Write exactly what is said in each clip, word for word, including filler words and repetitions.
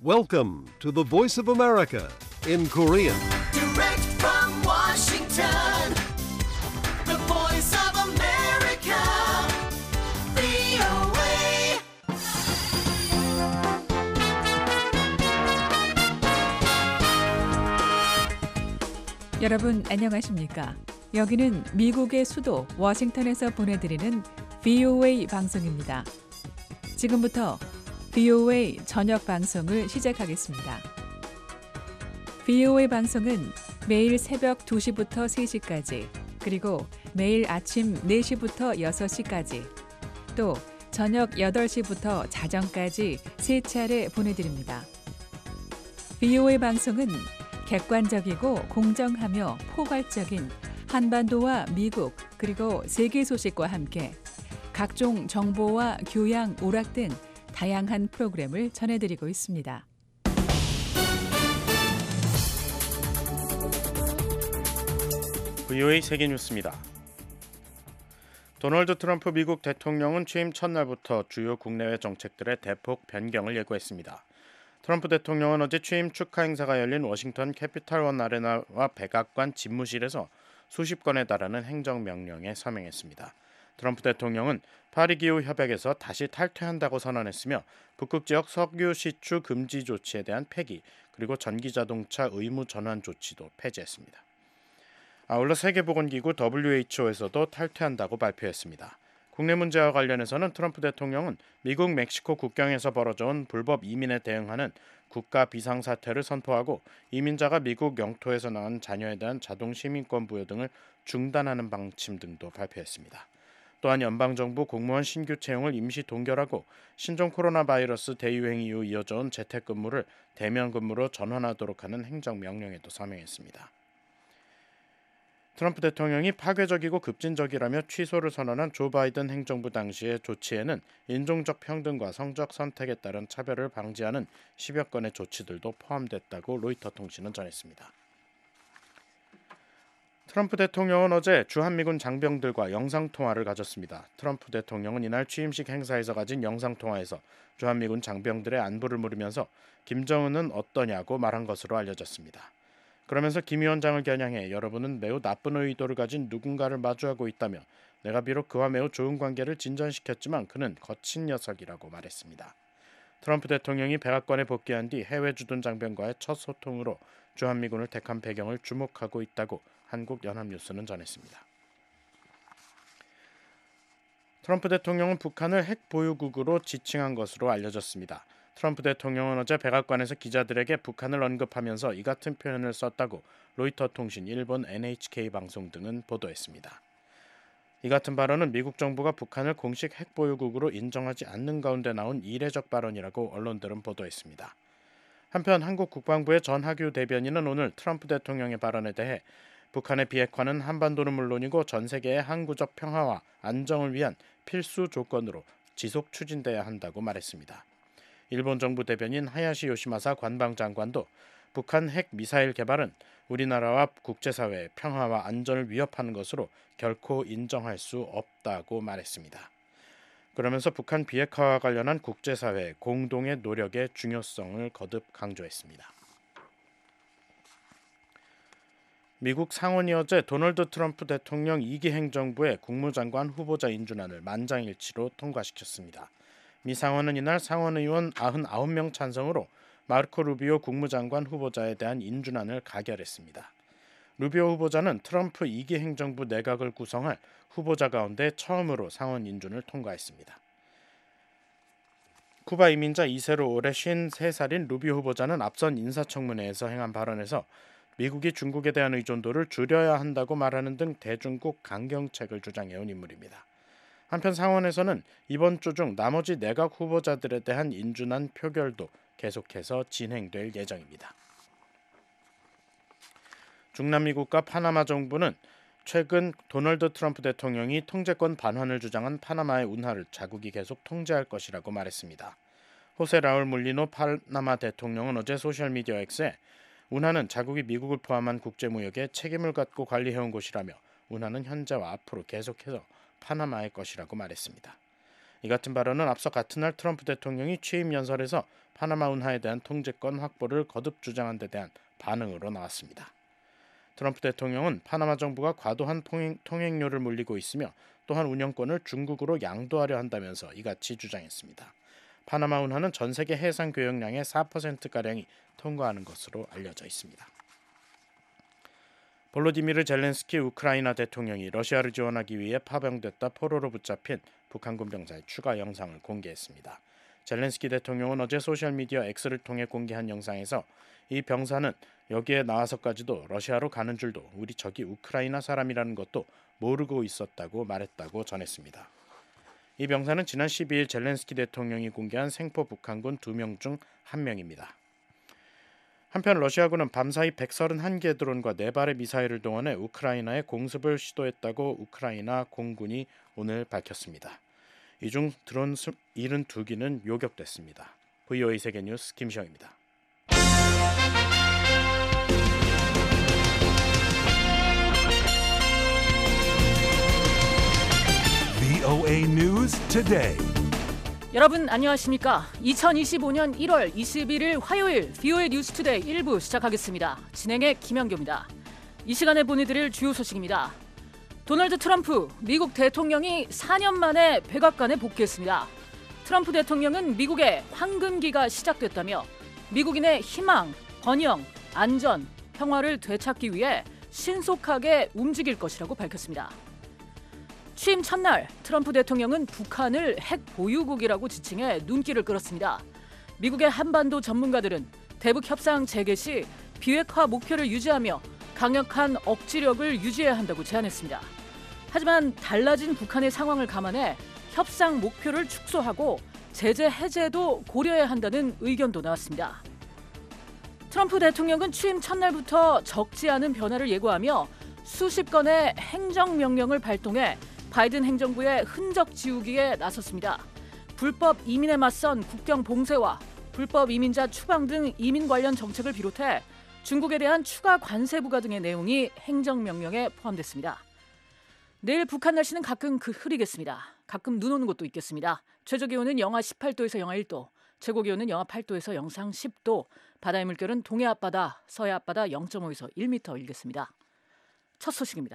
Welcome to the Voice of America in Korean. Direct from Washington, the voice of America, 브이오에이. 여러분 안녕하십니까? 여기는 미국의 수도 워싱턴에서 보내드리는 브이오에이 방송입니다. 지금부터 브이오에이 저녁 방송을 시작하겠습니다. 브이오에이 방송은 매일 새벽 두 시부터 세 시까지, 그리고 매일 아침 네 시부터 여섯 시까지, 또 저녁 여덟 시부터 자정까지 세 차례 보내드립니다. 브이오에이 방송은 객관적이고 공정하며 포괄적인 한반도와 미국 그리고 세계 소식과 함께 각종 정보와 교양, 오락 등 다양한 프로그램을 전해드리고 있습니다. 브이오에이 세계뉴스입니다. 도널드 트럼프 미국 대통령은 취임 첫날부터 주요 국내외 정책들의 대폭 변경을 예고했습니다. 트럼프 대통령은 어제 취임 축하 행사가 열린 워싱턴 캐피털원 아레나와 백악관 집무실에서 수십 건에 달하는 행정명령에 서명했습니다. 트럼프 대통령은 파리기후 협약에서 다시 탈퇴한다고 선언했으며 북극 지역 석유 시추 금지 조치에 대한 폐기, 그리고 전기자동차 의무 전환 조치도 폐지했습니다. 아울러 세계보건기구 더블유에이치오에서도 탈퇴한다고 발표했습니다. 국내 문제와 관련해서는 트럼프 대통령은 미국 멕시코 국경에서 벌어져온 불법 이민에 대응하는 국가 비상사태를 선포하고 이민자가 미국 영토에서 낳은 자녀에 대한 자동 시민권 부여 등을 중단하는 방침 등도 발표했습니다. 또한 연방정부 공무원 신규 채용을 임시 동결하고 신종 코로나 바이러스 대유행 이후 이어져온 재택근무를 대면근무로 전환하도록 하는 행정명령에도 서명했습니다. 트럼프 대통령이 파괴적이고 급진적이라며 취소를 선언한 조 바이든 행정부 당시의 조치에는 인종적 평등과 성적 선택에 따른 차별을 방지하는 십여 건의 조치들도 포함됐다고 로이터 통신은 전했습니다. 트럼프 대통령은 어제 주한미군 장병들과 영상통화를 가졌습니다. 트럼프 대통령은 이날 취임식 행사에서 가진 영상통화에서 주한미군 장병들의 안부를 물으면서 김정은은 어떠냐고 말한 것으로 알려졌습니다. 그러면서 김 위원장을 겨냥해 여러분은 매우 나쁜 의도를 가진 누군가를 마주하고 있다며 내가 비록 그와 매우 좋은 관계를 진전시켰지만 그는 거친 녀석이라고 말했습니다. 트럼프 대통령이 백악관에 복귀한 뒤 해외 주둔 장병과의 첫 소통으로 주한미군을 택한 배경을 주목하고 있다고 한국연합뉴스는 전했습니다. 트럼프 대통령은 북한을 핵 보유국으로 지칭한 것으로 알려졌습니다. 트럼프 대통령은 어제 백악관에서 기자들에게 북한을 언급하면서 이 같은 표현을 썼다고 로이터 통신, 일본 엔에이치케이 방송 등은 보도했습니다. 이 같은 발언은 미국 정부가 북한을 공식 핵 보유국으로 인정하지 않는 가운데 나온 이례적 발언이라고 언론들은 보도했습니다. 한편 한국 국방부의 전하규 대변인은 오늘 트럼프 대통령의 발언에 대해 북한의 비핵화는 한반도는 물론이고 전 세계의 항구적 평화와 안정을 위한 필수 조건으로 지속 추진돼야 한다고 말했습니다. 일본 정부 대변인 하야시 요시마사 관방장관도 북한 핵 미사일 개발은 우리나라와 국제사회의 평화와 안전을 위협하는 것으로 결코 인정할 수 없다고 말했습니다. 그러면서 북한 비핵화와 관련한 국제사회 공동의 노력의 중요성을 거듭 강조했습니다. 미국 상원이 어제 도널드 트럼프 대통령 이 기 행정부의 국무장관 후보자 인준안을 만장일치로 통과시켰습니다. 미 상원은 이날 상원의원 구십구 명 찬성으로 마르코 루비오 국무장관 후보자에 대한 인준안을 가결했습니다. 루비오 후보자는 트럼프 이 기 행정부 내각을 구성할 후보자 가운데 처음으로 상원 인준을 통과했습니다. 쿠바 이민자 이 세로 올해 쉰세 살인 루비오 후보자는 앞선 인사청문회에서 행한 발언에서 미국이 중국에 대한 의존도를 줄여야 한다고 말하는 등 대중국 강경책을 주장해온 인물입니다. 한편 상원에서는 이번 주 중 나머지 내각 후보자들에 대한 인준안 표결도 계속해서 진행될 예정입니다. 중남미 국가 파나마 정부는 최근 도널드 트럼프 대통령이 통제권 반환을 주장한 파나마의 운하를 자국이 계속 통제할 것이라고 말했습니다. 호세 라울 물리노 파나마 대통령은 어제 소셜미디어 X에 운하는 자국이 미국을 포함한 국제무역에 책임을 갖고 관리해온 곳이라며 운하는 현재와 앞으로 계속해서 파나마의 것이라고 말했습니다. 이 같은 발언은 앞서 같은 날 트럼프 대통령이 취임 연설에서 파나마 운하에 대한 통제권 확보를 거듭 주장한 데 대한 반응으로 나왔습니다. 트럼프 대통령은 파나마 정부가 과도한 통행, 통행료를 물리고 있으며 또한 운영권을 중국으로 양도하려 한다면서 이같이 주장했습니다. 파나마 운하는 전 세계 해상 교역량의 사 퍼센트가량이 통과하는 것으로 알려져 있습니다. 볼로디미르 젤렌스키 우크라이나 대통령이 러시아를 지원하기 위해 파병됐다 포로로 붙잡힌 북한군 병사의 추가 영상을 공개했습니다. 젤렌스키 대통령은 어제 소셜미디어 X를 통해 공개한 영상에서 이 병사는 여기에 나와서까지도 러시아로 가는 줄도 우리 적이 우크라이나 사람이라는 것도 모르고 있었다고 말했다고 전했습니다. 이 병사는 지난 십이일 젤렌스키 대통령이 공개한 생포 북한군 두 명 중 한 명입니다. 한편 러시아군은 밤사이 백삼십일 개 드론과 네 발의 미사일을 동원해 우크라이나에 공습을 시도했다고 우크라이나 공군이 오늘 밝혔습니다. 이 중 드론 칠십이 기는 요격됐습니다. 브이오에이 세계뉴스 김시영입니다. 브이오에이 News Today. 여러분 안녕하십니까? 이천이십오년 일월 이십일일 화요일 브이오에이 뉴스 투데이 일 부 시작하겠습니다. 진행의 김현교입니다. 이 시간에 보내드릴 주요 소식입니다. 도널드 트럼프 미국 대통령이 사 년 만에 백악관에 복귀했습니다. 트럼프 대통령은 미국의 황금기가 시작됐다며 미국인의 희망, 번영, 안전, 평화를 되찾기 위해 신속하게 움직일 것이라고 밝혔습니다. 취임 첫날 트럼프 대통령은 북한을 핵 보유국이라고 지칭해 눈길을 끌었습니다. 미국의 한반도 전문가들은 대북 협상 재개 시 비핵화 목표를 유지하며 강력한 억지력을 유지해야 한다고 제안했습니다. 하지만 달라진 북한의 상황을 감안해 협상 목표를 축소하고 제재 해제도 고려해야 한다는 의견도 나왔습니다. 트럼프 대통령은 취임 첫날부터 적지 않은 변화를 예고하며 수십 건의 행정명령을 발동해 바이든 행정부의 흔적 지우기에 나섰습니다. 불법 이민에 맞선 국경 봉쇄와 불법 이민자 추방 등 이민 관련 정책을 비롯해 중국에 대한 추가 관세 부과 등의 내용이 행정명령에 포함됐습니다. 내일 북한 날씨는 가끔 그 흐리겠습니다. 가끔 눈 오는 곳도 있겠습니다. 최저기온은 영하 십팔 도에서 영하 일 도, 최고기온은 영하 팔 도에서 영상 십 도, 바다의 물결은 동해 앞바다, 서해 앞바다 영 점 오에서 일 미터 일겠습니다. 첫 소식입니다.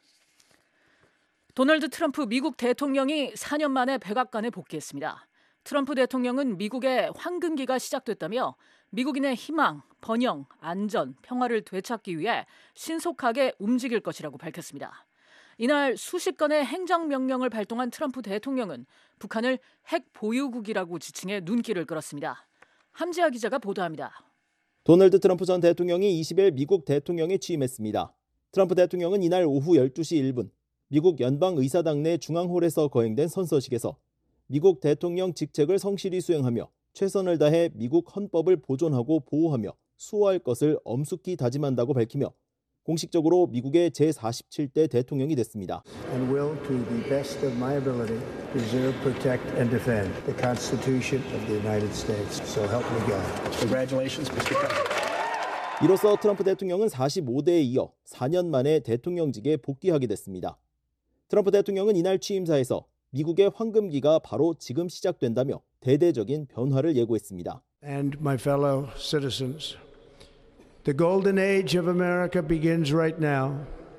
도널드 트럼프 미국 대통령이 사 년 만에 백악관에 복귀했습니다. 트럼프 대통령은 미국의 황금기가 시작됐다며 미국인의 희망, 번영, 안전, 평화를 되찾기 위해 신속하게 움직일 것이라고 밝혔습니다. 이날 수십 건의 행정명령을 발동한 트럼프 대통령은 북한을 핵 보유국이라고 지칭해 눈길을 끌었습니다. 함지아 기자가 보도합니다. 도널드 트럼프 전 대통령이 이십일 미국 대통령에 취임했습니다. 트럼프 대통령은 이날 오후 열두 시 일 분 미국 연방의사당 내 중앙홀에서 거행된 선서식에서 미국 대통령 직책을 성실히 수행하며 최선을 다해 미국 헌법을 보존하고 보호하며 수호할 것을 엄숙히 다짐한다고 밝히며 공식적으로 미국의 제사십칠 대 대통령이 됐습니다. And will to the best of my ability preserve, protect and defend the Constitution of the United States. So help me God. Congratulations, 미스터 President. 이로써 트럼프 대통령은 사십오 대에 이어 사 년 만에 대통령직에 복귀하게 됐습니다. 트럼프 대통령은 이날 취임사에서 미국의 황금기가 바로 지금 시작된다며 대대적인 변화를 예고했습니다. And my fellow citizens, the golden age of America begins right now.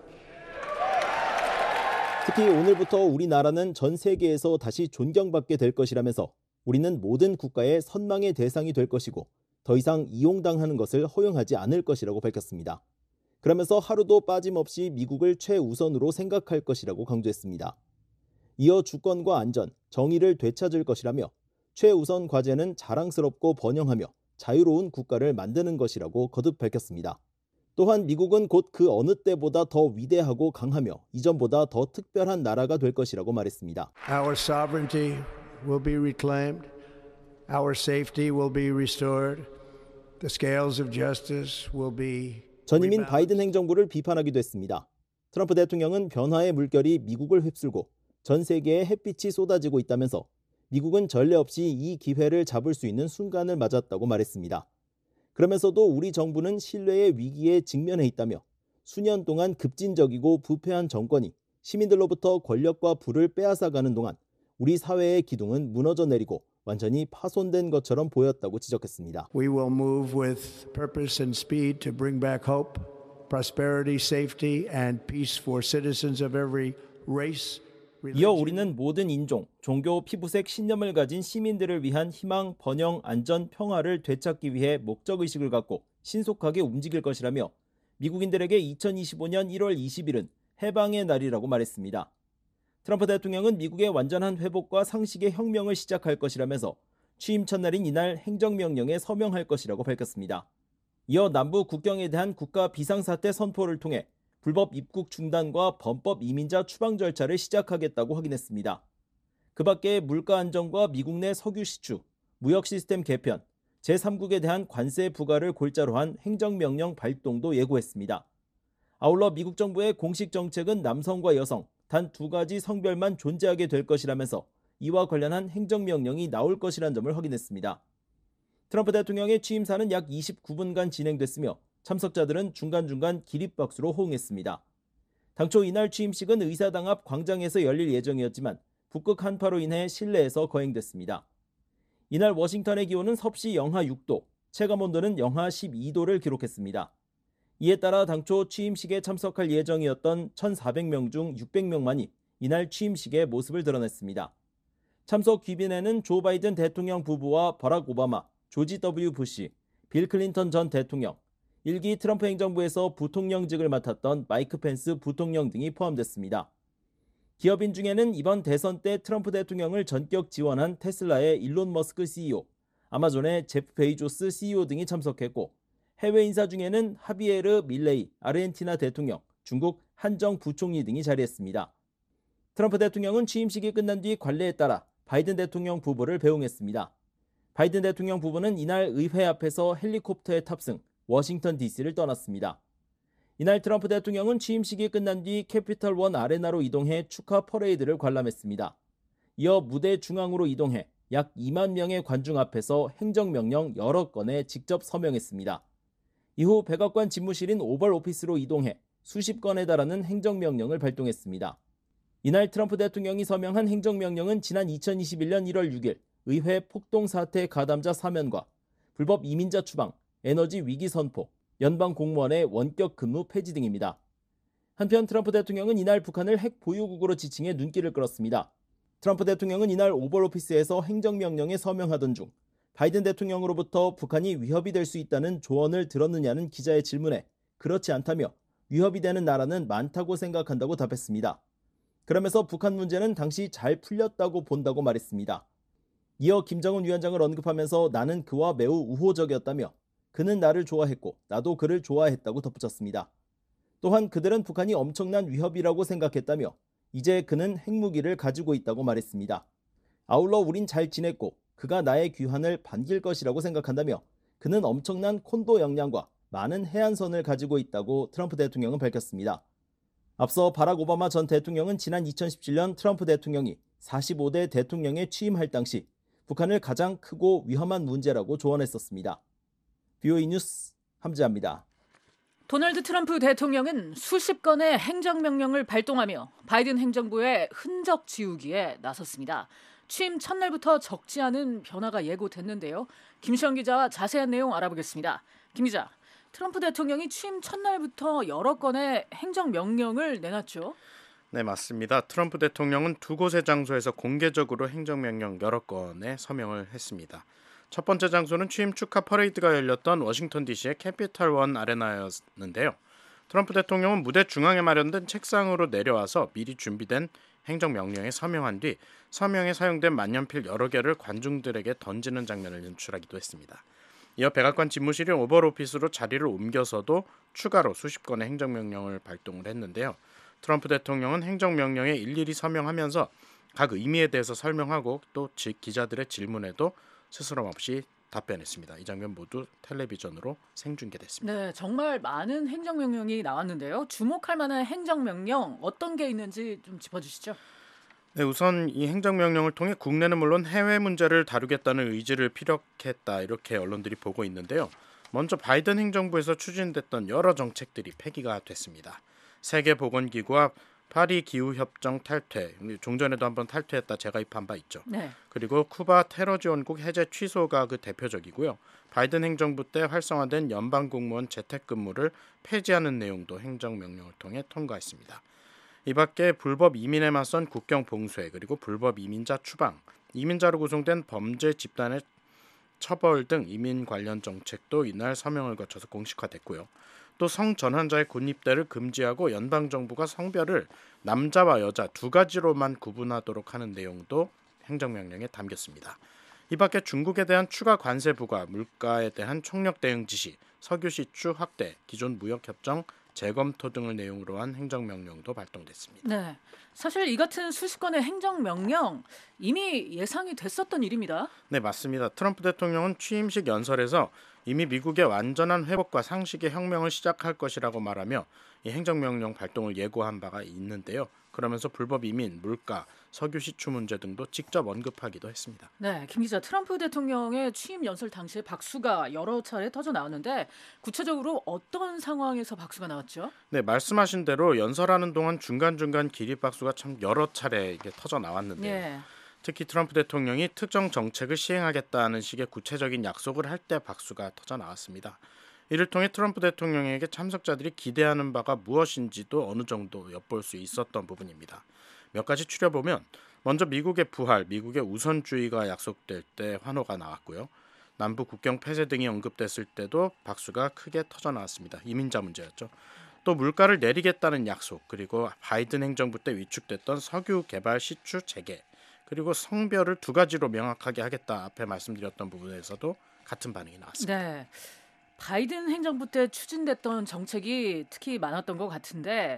특히 오늘부터 우리나라는 전 세계에서 다시 존경받게 될 것이라면서 우리는 모든 국가의 선망의 대상이 될 것이고 더 이상 이용당하는 것을 허용하지 않을 것이라고 밝혔습니다. 그러면서 하루도 빠짐없이 미국을 최우선으로 생각할 것이라고 강조했습니다. 이어 주권과 안전, 정의를 되찾을 것이라며 최우선 과제는 자랑스럽고 번영하며 자유로운 국가를 만드는 것이라고 거듭 밝혔습니다. 또한 미국은 곧 그 어느 때보다 더 위대하고 강하며 이전보다 더 특별한 나라가 될 것이라고 말했습니다. Our sovereignty will be reclaimed. Our safety will be restored. The scales of justice will be 전임인 바이든 행정부를 비판하기도 했습니다. 트럼프 대통령은 변화의 물결이 미국을 휩쓸고 전 세계에 햇빛이 쏟아지고 있다면서 미국은 전례 없이 이 기회를 잡을 수 있는 순간을 맞았다고 말했습니다. 그러면서도 우리 정부는 신뢰의 위기에 직면해 있다며 수년 동안 급진적이고 부패한 정권이 시민들로부터 권력과 부를 빼앗아가는 동안 우리 사회의 기둥은 무너져 내리고 완전히 파손된 것처럼 보였다고 지적했습니다. We will move with purpose and speed to bring back hope, prosperity, safety, and peace for citizens of every race. 이어 우리는 모든 인종, 종교, 피부색, 신념을 가진 시민들을 위한 희망, 번영, 안전, 평화를 되찾기 위해 목적의식을 갖고 신속하게 움직일 것이라며 미국인들에게 이천이십오년 일월 이십일은 해방의 날이라고 말했습니다. 트럼프 대통령은 미국의 완전한 회복과 상식의 혁명을 시작할 것이라면서 취임 첫날인 이날 행정명령에 서명할 것이라고 밝혔습니다. 이어 남부 국경에 대한 국가 비상사태 선포를 통해 불법 입국 중단과 범법 이민자 추방 절차를 시작하겠다고 확인했습니다. 그 밖에 물가 안정과 미국 내 석유 시추, 무역 시스템 개편, 제삼국에 대한 관세 부과를 골자로 한 행정명령 발동도 예고했습니다. 아울러 미국 정부의 공식 정책은 남성과 여성, 단 두 가지 성별만 존재하게 될 것이라면서 이와 관련한 행정명령이 나올 것이란 점을 확인했습니다. 트럼프 대통령의 취임사는 약 이십구 분간 진행됐으며 참석자들은 중간중간 기립박수로 호응했습니다. 당초 이날 취임식은 의사당 앞 광장에서 열릴 예정이었지만 북극 한파로 인해 실내에서 거행됐습니다. 이날 워싱턴의 기온은 섭씨 영하 육 도, 체감온도는 영하 십이 도를 기록했습니다. 이에 따라 당초 취임식에 참석할 예정이었던 천사백 명 중 육백 명만이 이날 취임식의 모습을 드러냈습니다. 참석 귀빈에는 조 바이든 대통령 부부와 버락 오바마, 조지 더블유 부시, 빌 클린턴 전 대통령, 일기 트럼프 행정부에서 부통령직을 맡았던 마이크 펜스 부통령 등이 포함됐습니다. 기업인 중에는 이번 대선 때 트럼프 대통령을 전격 지원한 테슬라의 일론 머스크 씨이오, 아마존의 제프 베이조스 씨이오 등이 참석했고 해외 인사 중에는 하비에르 밀레이 아르헨티나 대통령, 중국 한정 부총리 등이 자리했습니다. 트럼프 대통령은 취임식이 끝난 뒤 관례에 따라 바이든 대통령 부부를 배웅했습니다. 바이든 대통령 부부는 이날 의회 앞에서 헬리콥터에 탑승, 워싱턴 디씨를 떠났습니다. 이날 트럼프 대통령은 취임식이 끝난 뒤 캐피털 원 아레나로 이동해 축하 퍼레이드를 관람했습니다. 이어 무대 중앙으로 이동해 약 이만 명의 관중 앞에서 행정명령 여러 건에 직접 서명했습니다. 이후 백악관 집무실인 오벌 오피스로 이동해 수십 건에 달하는 행정명령을 발동했습니다. 이날 트럼프 대통령이 서명한 행정명령은 지난 이천이십일년 일월 육일 의회 폭동 사태 가담자 사면과 불법 이민자 추방, 에너지 위기 선포, 연방 공무원의 원격 근무 폐지 등입니다. 한편 트럼프 대통령은 이날 북한을 핵 보유국으로 지칭해 눈길을 끌었습니다. 트럼프 대통령은 이날 오벌 오피스에서 행정명령에 서명하던 중 바이든 대통령으로부터 북한이 위협이 될 수 있다는 조언을 들었느냐는 기자의 질문에 그렇지 않다며 위협이 되는 나라는 많다고 생각한다고 답했습니다. 그러면서 북한 문제는 당시 잘 풀렸다고 본다고 말했습니다. 이어 김정은 위원장을 언급하면서 나는 그와 매우 우호적이었다며 그는 나를 좋아했고 나도 그를 좋아했다고 덧붙였습니다. 또한 그들은 북한이 엄청난 위협이라고 생각했다며 이제 그는 핵무기를 가지고 있다고 말했습니다. 아울러 우린 잘 지냈고 그가 나의 귀환을 반길 것이라고 생각한다며 그는 엄청난 콘도 역량과 많은 해안선을 가지고 있다고 트럼프 대통령은 밝혔습니다. 앞서 바락 오바마 전 대통령은 지난 이천십칠년 트럼프 대통령이 사십오 대 대통령에 취임할 당시 북한을 가장 크고 위험한 문제라고 조언했었습니다. 비오이 뉴스 함지아입니다. 도널드 트럼프 대통령은 수십 건의 행정명령을 발동하며 바이든 행정부의 흔적 지우기에 나섰습니다. 취임 첫날부터 적지 않은 변화가 예고됐는데요. 김시영 기자와 자세한 내용 알아보겠습니다. 김 기자, 트럼프 대통령이 취임 첫날부터 여러 건의 행정명령을 내놨죠? 네, 맞습니다. 트럼프 대통령은 두 곳의 장소에서 공개적으로 행정명령 여러 건에 서명을 했습니다. 첫 번째 장소는 취임 축하 퍼레이드가 열렸던 워싱턴 디씨의 캐피털 원 아레나였는데요. 트럼프 대통령은 무대 중앙에 마련된 책상으로 내려와서 미리 준비된 행정명령에 서명한 뒤 서명에 사용된 만년필 여러 개를 관중들에게 던지는 장면을 연출하기도 했습니다. 이어 백악관 집무실인 오벌 오피스로 자리를 옮겨서도 추가로 수십 건의 행정명령을 발동을 했는데요. 트럼프 대통령은 행정명령에 일일이 서명하면서 각 의미에 대해서 설명하고 또 기자들의 질문에도 스스럼 없이 답변했습니다. 이 장면 모두 텔레비전으로 생중계됐습니다. 네, 정말 많은 행정명령이 나왔는데요. 주목할 만한 행정명령 어떤 게 있는지 좀 짚어주시죠. 네, 우선 이 행정명령을 통해 국내는 물론 해외 문제를 다루겠다는 의지를 피력했다 이렇게 언론들이 보고 있는데요. 먼저 바이든 행정부에서 추진됐던 여러 정책들이 폐기가 됐습니다. 세계보건기구와 파리 기후협정 탈퇴, 종전에도 한번 탈퇴했다 재가입한 바 있죠. 네. 그리고 쿠바 테러 지원국 해제 취소가 그 대표적이고요. 바이든 행정부 때 활성화된 연방공무원 재택근무를 폐지하는 내용도 행정명령을 통해 통과했습니다. 이 밖에 불법 이민에 맞선 국경 봉쇄, 그리고 불법 이민자 추방, 이민자로 구성된 범죄 집단의 처벌 등 이민 관련 정책도 이날 서명을 거쳐서 공식화됐고요. 또 성전환자의 군입대를 금지하고 연방정부가 성별을 남자와 여자 두 가지로만 구분하도록 하는 내용도 행정명령에 담겼습니다. 이 밖에 중국에 대한 추가 관세 부과, 물가에 대한 총력 대응 지시, 석유 시추 확대, 기존 무역협정 재검토 등을 내용으로 한 행정명령도 발동됐습니다. 네, 사실 이 같은 수십 건의 행정명령 이미 예상이 됐었던 일입니다. 네, 맞습니다. 트럼프 대통령은 취임식 연설에서 이미 미국의 완전한 회복과 상식의 혁명을 시작할 것이라고 말하며 이 행정명령 발동을 예고한 바가 있는데요. 그러면서 불법 이민, 물가, 석유 시추 문제 등도 직접 언급하기도 했습니다. 네, 김 기자, 트럼프 대통령의 취임 연설 당시에 박수가 여러 차례 터져 나오는데 구체적으로 어떤 상황에서 박수가 나왔죠? 네, 말씀하신 대로 연설하는 동안 중간중간 기립박수가 참 여러 차례 이게 터져 나왔는데요. 네. 특히 트럼프 대통령이 특정 정책을 시행하겠다는 식의 구체적인 약속을 할 때 박수가 터져 나왔습니다. 이를 통해 트럼프 대통령에게 참석자들이 기대하는 바가 무엇인지도 어느 정도 엿볼 수 있었던 부분입니다. 몇 가지 추려보면 먼저 미국의 부활, 미국의 우선주의가 약속될 때 환호가 나왔고요. 남부 국경 폐쇄 등이 언급됐을 때도 박수가 크게 터져 나왔습니다. 이민자 문제였죠. 또 물가를 내리겠다는 약속, 그리고 바이든 행정부 때 위축됐던 석유 개발 시추 재개, 그리고 성별을 두 가지로 명확하게 하겠다 앞에 말씀드렸던 부분에서도 같은 반응이 나왔습니다. 네. 바이든 행정부 때 추진됐던 정책이 특히 많았던 것 같은데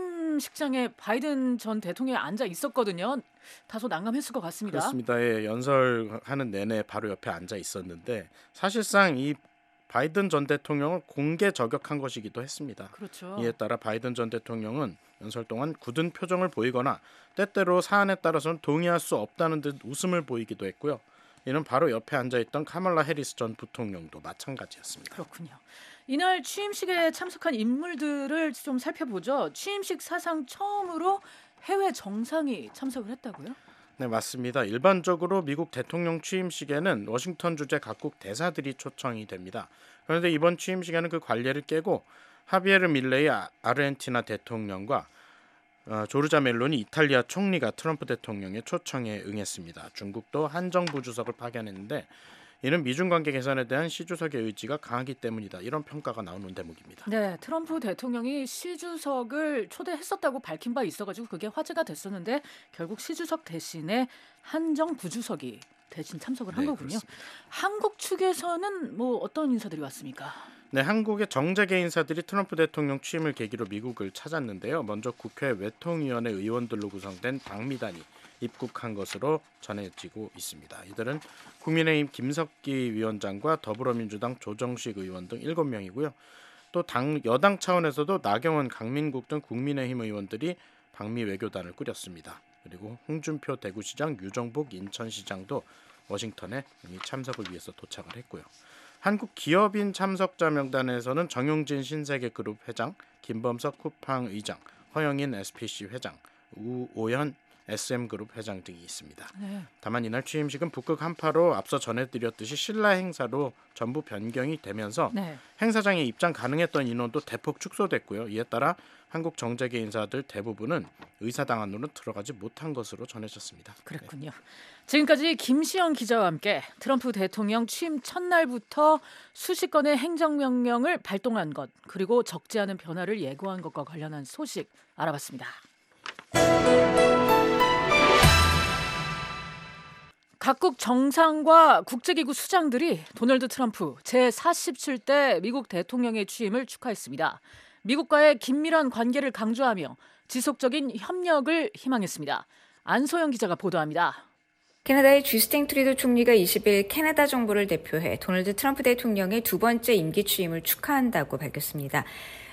취임식장에 바이든 전 대통령이 앉아 있었거든요. 다소 난감했을 것 같습니다. 그렇습니다. 예, 연설하는 내내 바로 옆에 앉아 있었는데 사실상 이 바이든 전 대통령을 공개 저격한 것이기도 했습니다. 그렇죠. 이에 따라 바이든 전 대통령은 연설 동안 굳은 표정을 보이거나 때때로 사안에 따라서는 동의할 수 없다는 듯 웃음을 보이기도 했고요. 이는 바로 옆에 앉아있던 카멀라 해리스 전 부통령도 마찬가지였습니다. 그렇군요. 이날 취임식에 참석한 인물들을 좀 살펴보죠. 취임식 사상 처음으로 해외 정상이 참석을 했다고요? 네, 맞습니다. 일반적으로 미국 대통령 취임식에는 워싱턴 주재 각국 대사들이 초청이 됩니다. 그런데 이번 취임식에는 그 관례를 깨고 하비에르 밀레이 아르헨티나 대통령과 어, 조르자 멜로니 이탈리아 총리가 트럼프 대통령의 초청에 응했습니다. 중국도 한정부 주석을 파견했는데 이는 미중 관계 개선에 대한 시 주석의 의지가 강하기 때문이다. 이런 평가가 나오는 대목입니다. 네, 트럼프 대통령이 시 주석을 초대했었다고 밝힌 바 있어가지고 그게 화제가 됐었는데 결국 시 주석 대신에 한정 부주석이 대신 참석을 한 네, 거군요. 그렇습니다. 한국 측에서는 뭐 어떤 인사들이 왔습니까? 네, 한국의 정재계 인사들이 트럼프 대통령 취임을 계기로 미국을 찾았는데요. 먼저 국회 외통위원회 의원들로 구성된 방미단이 입국한 것으로 전해지고 있습니다. 이들은 국민의힘 김석기 위원장과 더불어민주당 조정식 의원 등 일곱 명이고요. 또 당 여당 차원에서도 나경원, 강민국 등 국민의힘 의원들이 방미 외교단을 꾸렸습니다. 그리고 홍준표 대구시장, 유정복 인천시장도 워싱턴에 참석을 위해서 도착을 했고요. 한국 기업인 참석자 명단에서는 정용진 신세계그룹 회장, 김범석 쿠팡 의장, 허영인 에스피씨 회장, 우오현 에스엠그룹 회장 등이 있습니다. 네. 다만 이날 취임식은 북극 한파로 앞서 전해드렸듯이 신라 행사로 전부 변경이 되면서 네. 행사장에 입장 가능했던 인원도 대폭 축소됐고요. 이에 따라 한국 정재계 인사들 대부분은 의사당안으로 들어가지 못한 것으로 전해졌습니다. 그렇군요. 지금까지 김시영 기자와 함께 트럼프 대통령 취임 첫날부터 수십 건의 행정명령을 발동한 것, 그리고 적지 않은 변화를 예고한 것과 관련한 소식 알아봤습니다. 각국 정상과 국제기구 수장들이 도널드 트럼프 제사십칠 대 미국 대통령의 취임을 축하했습니다. 미국과의 긴밀한 관계를 강조하며 지속적인 협력을 희망했습니다. 안소영 기자가 보도합니다. 캐나다의 주스틴 트리도 총리가 이십 일 캐나다 정부를 대표해 도널드 트럼프 대통령의 두 번째 임기 취임을 축하한다고 밝혔습니다.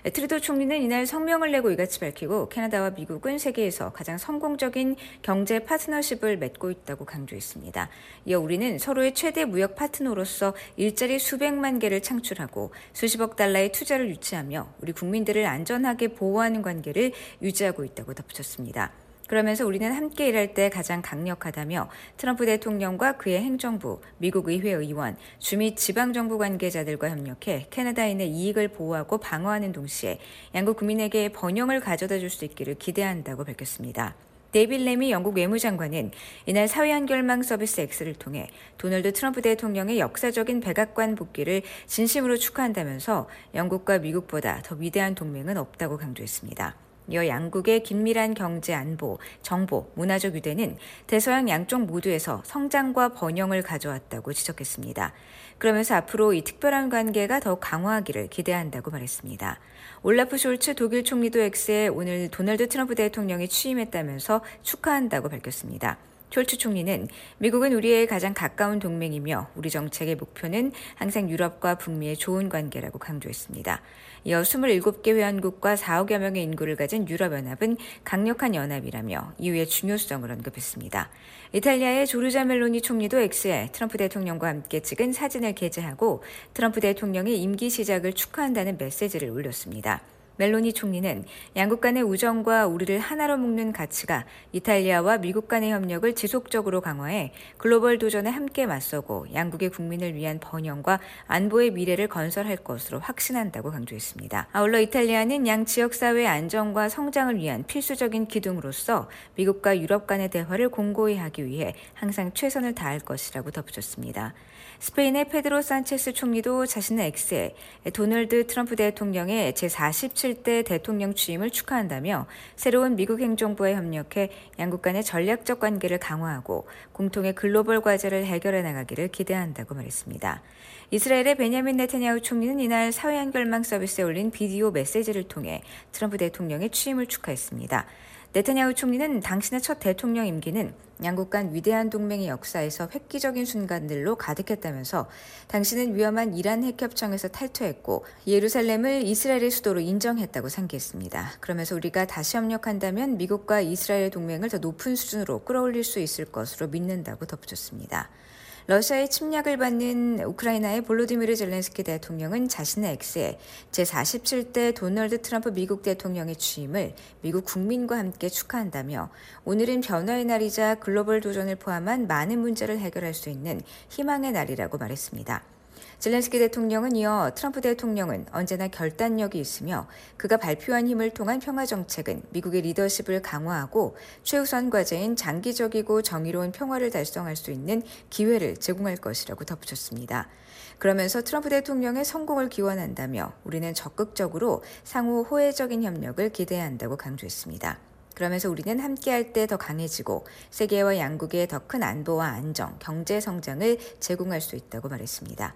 트루도 총리는 이날 성명을 내고 이같이 밝히고 캐나다와 미국은 세계에서 가장 성공적인 경제 파트너십을 맺고 있다고 강조했습니다. 이어 우리는 서로의 최대 무역 파트너로서 일자리 수백만 개를 창출하고 수십억 달러의 투자를 유치하며 우리 국민들을 안전하게 보호하는 관계를 유지하고 있다고 덧붙였습니다. 그러면서 우리는 함께 일할 때 가장 강력하다며 트럼프 대통령과 그의 행정부, 미국 의회 의원, 주 및 지방정부 관계자들과 협력해 캐나다인의 이익을 보호하고 방어하는 동시에 양국 국민에게 번영을 가져다 줄 수 있기를 기대한다고 밝혔습니다. 데이빗 램이 영국 외무장관은 이날 사회연결망 서비스 X를 통해 도널드 트럼프 대통령의 역사적인 백악관 복귀를 진심으로 축하한다면서 영국과 미국보다 더 위대한 동맹은 없다고 강조했습니다. 이어 양국의 긴밀한 경제 안보, 정보, 문화적 유대는 대서양 양쪽 모두에서 성장과 번영을 가져왔다고 지적했습니다. 그러면서 앞으로 이 특별한 관계가 더욱 강화하기를 기대한다고 말했습니다. 올라프 숄츠 독일 총리도 X에 오늘 도널드 트럼프 대통령이 취임했다면서 축하한다고 밝혔습니다. 숄츠 총리는 미국은 우리의 가장 가까운 동맹이며 우리 정책의 목표는 항상 유럽과 북미의 좋은 관계라고 강조했습니다. 이어 이십칠 개 회원국과 사억여 명의 인구를 가진 유럽연합은 강력한 연합이라며 이유의 중요성을 언급했습니다. 이탈리아의 조르자 멜로니 총리도 X에 트럼프 대통령과 함께 찍은 사진을 게재하고 트럼프 대통령의 임기 시작을 축하한다는 메시지를 올렸습니다. 멜로니 총리는 양국 간의 우정과 우리를 하나로 묶는 가치가 이탈리아와 미국 간의 협력을 지속적으로 강화해 글로벌 도전에 함께 맞서고 양국의 국민을 위한 번영과 안보의 미래를 건설할 것으로 확신한다고 강조했습니다. 아울러 이탈리아는 양 지역사회의 안정과 성장을 위한 필수적인 기둥으로서 미국과 유럽 간의 대화를 공고히 하기 위해 항상 최선을 다할 것이라고 덧붙였습니다. 스페인의 페드로 산체스 총리도 자신의 X에 도널드 트럼프 대통령의 제사십칠 대 대통령 취임을 축하한다며 새로운 미국 행정부와 협력해 양국 간의 전략적 관계를 강화하고 공통의 글로벌 과제를 해결해 나가기를 기대한다고 말했습니다. 이스라엘의 베냐민 네타냐후 총리는 이날 사회연결망 서비스에 올린 비디오 메시지를 통해 트럼프 대통령의 취임을 축하했습니다. 네타냐후 총리는 당신의 첫 대통령 임기는 양국 간 위대한 동맹의 역사에서 획기적인 순간들로 가득했다면서 당신은 위험한 이란 핵협정에서 탈퇴했고 예루살렘을 이스라엘의 수도로 인정했다고 상기했습니다. 그러면서 우리가 다시 협력한다면 미국과 이스라엘의 동맹을 더 높은 수준으로 끌어올릴 수 있을 것으로 믿는다고 덧붙였습니다. 러시아의 침략을 받는 우크라이나의 볼로디미르 젤렌스키 대통령은 자신의 X에 제사십칠 대 도널드 트럼프 미국 대통령의 취임을 미국 국민과 함께 축하한다며 오늘은 변화의 날이자 글로벌 도전을 포함한 많은 문제를 해결할 수 있는 희망의 날이라고 말했습니다. 젤렌스키 대통령은 이어 트럼프 대통령은 언제나 결단력이 있으며 그가 발표한 힘을 통한 평화 정책은 미국의 리더십을 강화하고 최우선 과제인 장기적이고 정의로운 평화를 달성할 수 있는 기회를 제공할 것이라고 덧붙였습니다. 그러면서 트럼프 대통령의 성공을 기원한다며 우리는 적극적으로 상호 호혜적인 협력을 기대한다고 강조했습니다. 그러면서 우리는 함께할 때 더 강해지고 세계와 양국의 더 큰 안보와 안정, 경제 성장을 제공할 수 있다고 말했습니다.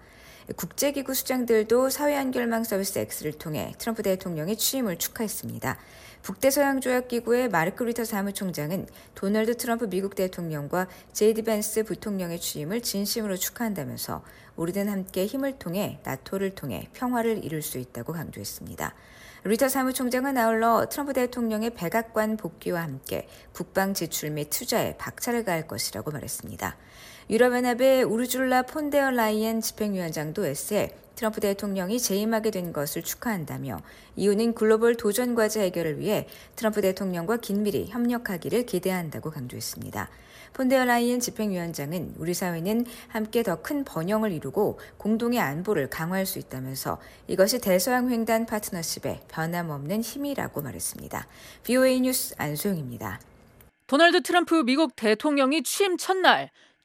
국제기구 수장들도 사회연결망 서비스 X를 통해 트럼프 대통령의 취임을 축하했습니다. 북대서양조약기구의 마르크 리터 사무총장은 도널드 트럼프 미국 대통령과 제이디 벤스 부통령의 취임을 진심으로 축하한다면서 우리는 함께 힘을 통해 나토를 통해 평화를 이룰 수 있다고 강조했습니다. 리터 사무총장은 아울러 트럼프 대통령의 백악관 복귀와 함께 국방 지출 및 투자에 박차를 가할 것이라고 말했습니다. 유럽연합의 우르줄라 폰데어 라이엔 집행위원장도 S에 트럼프 대통령이 재임하게 된 것을 축하한다며 이유는 글로벌 도전 과제 해결을 위해 트럼프 대통령과 긴밀히 협력하기를 기대한다고 강조했습니다. 폰데어 라이엔 집행위원장은 우리 사회는 함께 더 큰 번영을 이루고 공동의 안보를 강화할 수 있다면서 이것이 대서양 횡단 파트너십의 변함없는 힘이라고 말했습니다. 브이오에이 뉴스 안소영입니다. 도널드 트럼프 미국 대통령이 취임 첫날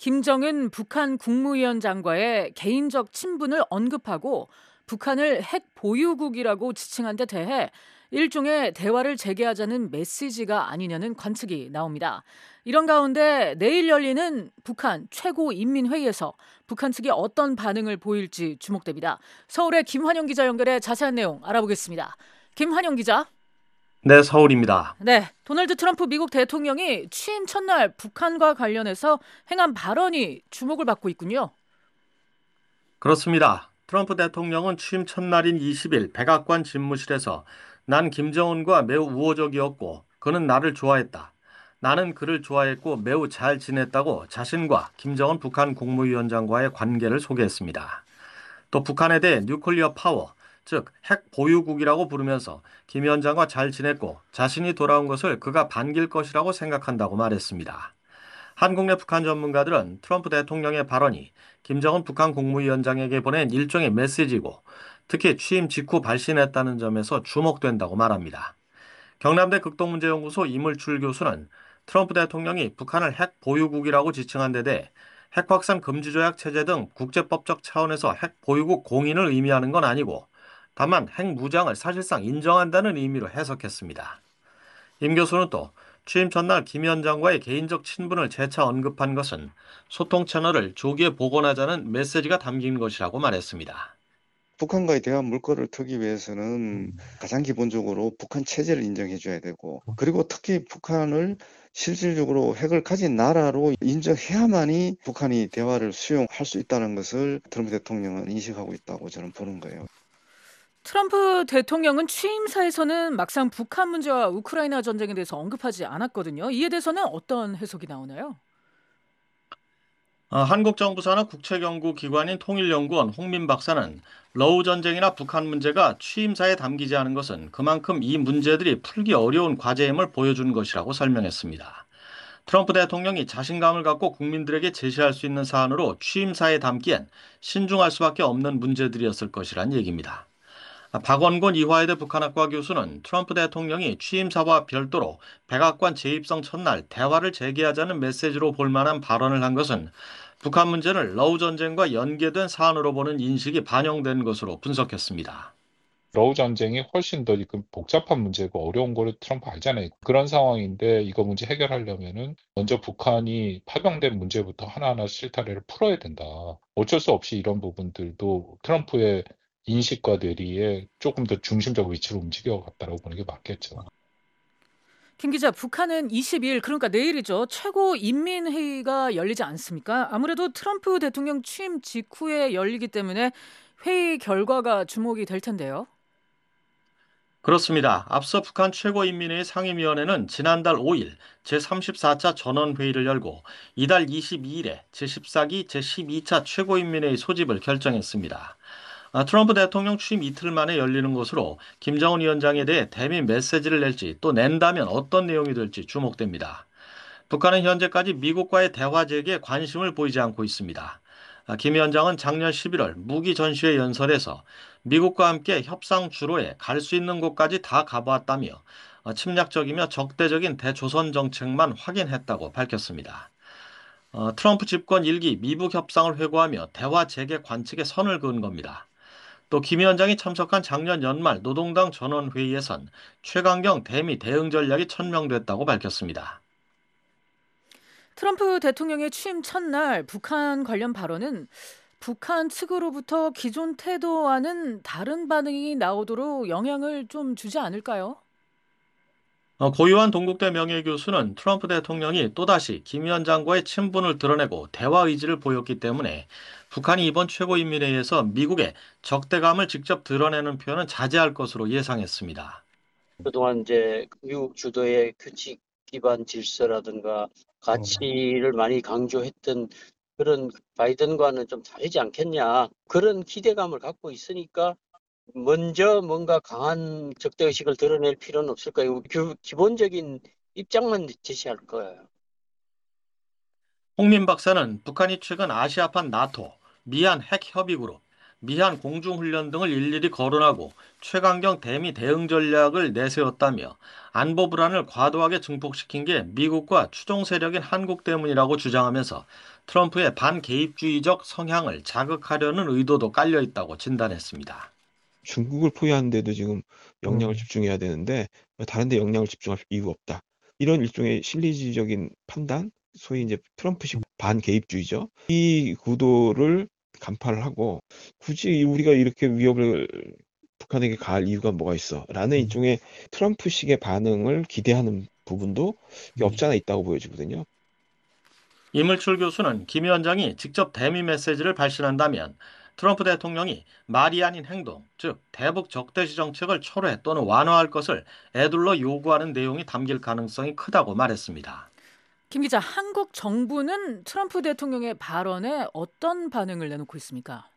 김정은 북한 국무위원장과의 개인적 친분을 언급하고 북한을 핵 보유국이라고 지칭한 데 대해 일종의 대화를 재개하자는 메시지가 아니냐는 관측이 나옵니다. 이런 가운데 내일 열리는 북한 최고인민회의에서 북한 측이 어떤 반응을 보일지 주목됩니다. 서울의 김환영 기자 연결해 자세한 내용 알아보겠습니다. 김환영 기자. 네, 서울입니다. 네, 도널드 트럼프 미국 대통령이 취임 첫날 북한과 관련해서 행한 발언이 주목을 받고 있군요. 그렇습니다. 트럼프 대통령은 취임 첫날인 이십 일 백악관 집무실에서 난 김정은과 매우 우호적이었고 그는 나를 좋아했다. 나는 그를 좋아했고 매우 잘 지냈다고 자신과 김정은 북한 국무위원장과의 관계를 소개했습니다. 또 북한에 대해 뉴클리어 파워, 즉 핵 보유국이라고 부르면서 김 위원장과 잘 지냈고 자신이 돌아온 것을 그가 반길 것이라고 생각한다고 말했습니다. 한국 내 북한 전문가들은 트럼프 대통령의 발언이 김정은 북한 국무위원장에게 보낸 일종의 메시지고 특히 취임 직후 발신했다는 점에서 주목된다고 말합니다. 경남대 극동문제연구소 이물출 교수는 트럼프 대통령이 북한을 핵 보유국이라고 지칭한 데 대해 핵 확산 금지 조약 체제 등 국제법적 차원에서 핵 보유국 공인을 의미하는 건 아니고 다만 핵 무장을 사실상 인정한다는 의미로 해석했습니다. 임 교수는 또 취임 전날 김 위원장과의 개인적 친분을 재차 언급한 것은 소통 채널을 조기에 복원하자는 메시지가 담긴 것이라고 말했습니다. 북한과의 대화 물꼬를 트기 위해서는 가장 기본적으로 북한 체제를 인정해 줘야 되고 그리고 특히 북한을 실질적으로 핵을 가진 나라로 인정해야만이 북한이 대화를 수용할 수 있다는 것을 트럼프 대통령은 인식하고 있다고 저는 보는 거예요. 트럼프 대통령은 취임사에서는 막상 북한 문제와 우크라이나 전쟁에 대해서 언급하지 않았거든요. 이에 대해서는 어떤 해석이 나오나요? 어, 한국 정부 산하 국책연구기관인 통일연구원 홍민 박사는 러우 전쟁이나 북한 문제가 취임사에 담기지 않은 것은 그만큼 이 문제들이 풀기 어려운 과제임을 보여준 것이라고 설명했습니다. 트럼프 대통령이 자신감을 갖고 국민들에게 제시할 수 있는 사안으로 취임사에 담기엔 신중할 수밖에 없는 문제들이었을 것이란 얘기입니다. 박원곤 이화여대 북한학과 교수는 트럼프 대통령이 취임사와 별도로 백악관 재입성 첫날 대화를 재개하자는 메시지로 볼 만한 발언을 한 것은 북한 문제를 러우 전쟁과 연계된 사안으로 보는 인식이 반영된 것으로 분석했습니다. 러우 전쟁이 훨씬 더 복잡한 문제고 어려운 거를 트럼프 알잖아요. 그런 상황인데 이거 문제 해결하려면은 먼저 북한이 파병된 문제부터 하나하나 실타래를 풀어야 된다. 어쩔 수 없이 이런 부분들도 트럼프의 인식과 뇌리에 조금 더 중심적 위치로 움직여갔다고 보는 게 맞겠죠. 김 기자, 북한은 이십 일, 그러니까 내일이죠. 최고인민회의가 열리지 않습니까? 아무래도 트럼프 대통령 취임 직후에 열리기 때문에 회의 결과가 주목이 될 텐데요. 그렇습니다. 앞서 북한 최고인민회의 상임위원회는 지난달 오 일 제삼십사 차 전원회의를 열고 이달 이십이 일에 제십사 기 제십이 차 최고인민회의 소집을 결정했습니다. 트럼프 대통령 취임 이틀 만에 열리는 것으로 김정은 위원장에 대해 대미 메시지를 낼지 또 낸다면 어떤 내용이 될지 주목됩니다. 북한은 현재까지 미국과의 대화 재개에 관심을 보이지 않고 있습니다. 김 위원장은 작년 십일월 무기 전시회 연설에서 미국과 함께 협상 주로에 갈 수 있는 곳까지 다 가보았다며 침략적이며 적대적인 대조선 정책만 확인했다고 밝혔습니다. 어, 트럼프 집권 일 기 미북 협상을 회고하며 대화 재개 관측에 선을 그은 겁니다. 또 김 위원장이 참석한 작년 연말 노동당 전원회의에선 최강경 대미 대응 전략이 천명됐다고 밝혔습니다. 트럼프 대통령의 취임 첫날 북한 관련 발언은 북한 측으로부터 기존 태도와는 다른 반응이 나오도록 영향을 좀 주지 않을까요? 어, 고유한 동국대 명예교수는 트럼프 대통령이 또다시 김 위원장과의 친분을 드러내고 대화 의지를 보였기 때문에 북한이 이번 최고인민회의에서 미국의 적대감을 직접 드러내는 표현은 자제할 것으로 예상했습니다. 그동안 이제 미국 주도의 규칙 기반 질서라든가 가치를 많이 강조했던 그런 바이든과는 좀 다르지 않겠냐. 그런 기대감을 갖고 있으니까 먼저 뭔가 강한 적대의식을 드러낼 필요는 없을 거예요. 기본적인 입장만 제시할 거예요. 홍민 박사는 북한이 최근 아시아판 나토, 미한 핵협의그룹, 미한 공중훈련 등을 일일이 거론하고 최강경 대미 대응 전략을 내세웠다며 안보 불안을 과도하게 증폭시킨 게 미국과 추종 세력인 한국 때문이라고 주장하면서 트럼프의 반개입주의적 성향을 자극하려는 의도도 깔려 있다고 진단했습니다. 중국을 포위하는데도 지금 역량을 음. 집중해야 되는데 다른 데 역량을 집중할 이유가 없다. 이런 일종의 실리적인 판단, 소위 이제 트럼프식 반개입주의죠. 이 구도를 간파를 하고 굳이 우리가 이렇게 위협을 북한에게 가할 이유가 뭐가 있어? 라는 일종의 트럼프식의 반응을 기대하는 부분도 없지 않아 있다고 보여지거든요. 이물출 교수는 김 위원장이 직접 대미 메시지를 발신한다면 트럼프 대통령이 말이 아닌 행동, 즉 대북 적대시 정책을 철회 또는 완화할 것을 애둘러 요구하는 내용이 담길 가능성이 크다고 말했습니다. 김 기자, 한국 정부는 트럼프 대통령의 발언에 어떤 반응을 내놓고 있습니까?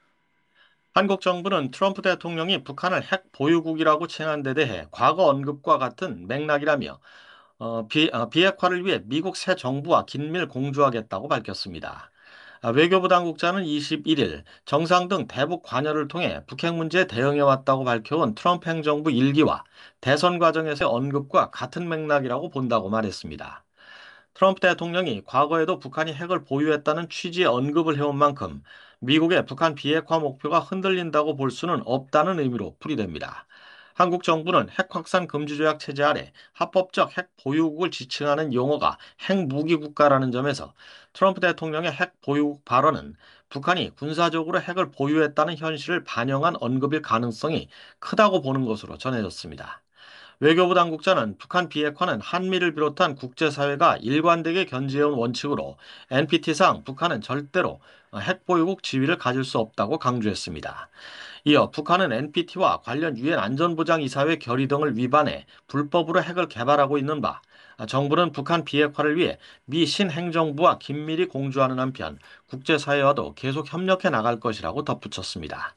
한국 정부는 트럼프 대통령이 북한을 핵 보유국이라고 칭한 데 대해 과거 언급과 같은 맥락이라며 어, 비, 어, 비핵화를 위해 미국 새 정부와 긴밀 공조하겠다고 밝혔습니다. 아, 외교부 당국자는 이십일 일 정상 등 대북 관여를 통해 북핵 문제에 대응해왔다고 밝혀온 트럼프 행정부 일기와 대선 과정에서의 언급과 같은 맥락이라고 본다고 말했습니다. 트럼프 대통령이 과거에도 북한이 핵을 보유했다는 취지의 언급을 해온 만큼 미국의 북한 비핵화 목표가 흔들린다고 볼 수는 없다는 의미로 풀이됩니다. 한국 정부는 핵 확산 금지 조약 체제 아래 합법적 핵 보유국을 지칭하는 용어가 핵무기 국가라는 점에서 트럼프 대통령의 핵 보유국 발언은 북한이 군사적으로 핵을 보유했다는 현실을 반영한 언급일 가능성이 크다고 보는 것으로 전해졌습니다. 외교부 당국자는 북한 비핵화는 한미를 비롯한 국제사회가 일관되게 견지해온 원칙으로 엔피티상 북한은 절대로 핵보유국 지위를 가질 수 없다고 강조했습니다. 이어 북한은 엔피티와 관련 유엔 안전보장이사회 결의 등을 위반해 불법으로 핵을 개발하고 있는 바, 정부는 북한 비핵화를 위해 미 신행정부와 긴밀히 공조하는 한편 국제사회와도 계속 협력해 나갈 것이라고 덧붙였습니다.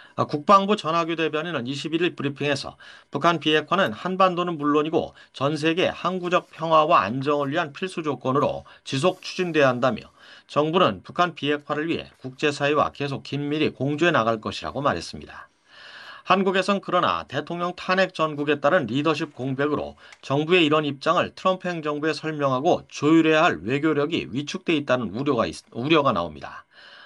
국방부 전하규 대변인은 이십일 일 브리핑에서 북한 비핵화는 한반도는 물론이고 전 세계 항구적 평화와 안정을 위한 필수 조건으로 지속 추진돼야 한다며 정부는 북한 비핵화를 위해 국제사회와 계속 긴밀히 공조해 나갈 것이라고 말했습니다. 한국에선 그러나 대통령 탄핵 전국에 따른 리더십 공백으로 정부의 이런 입장을 트럼프 행정부에 설명하고 조율해야 할 외교력이 위축돼 있다는 우려가, 있, 우려가 나옵니다.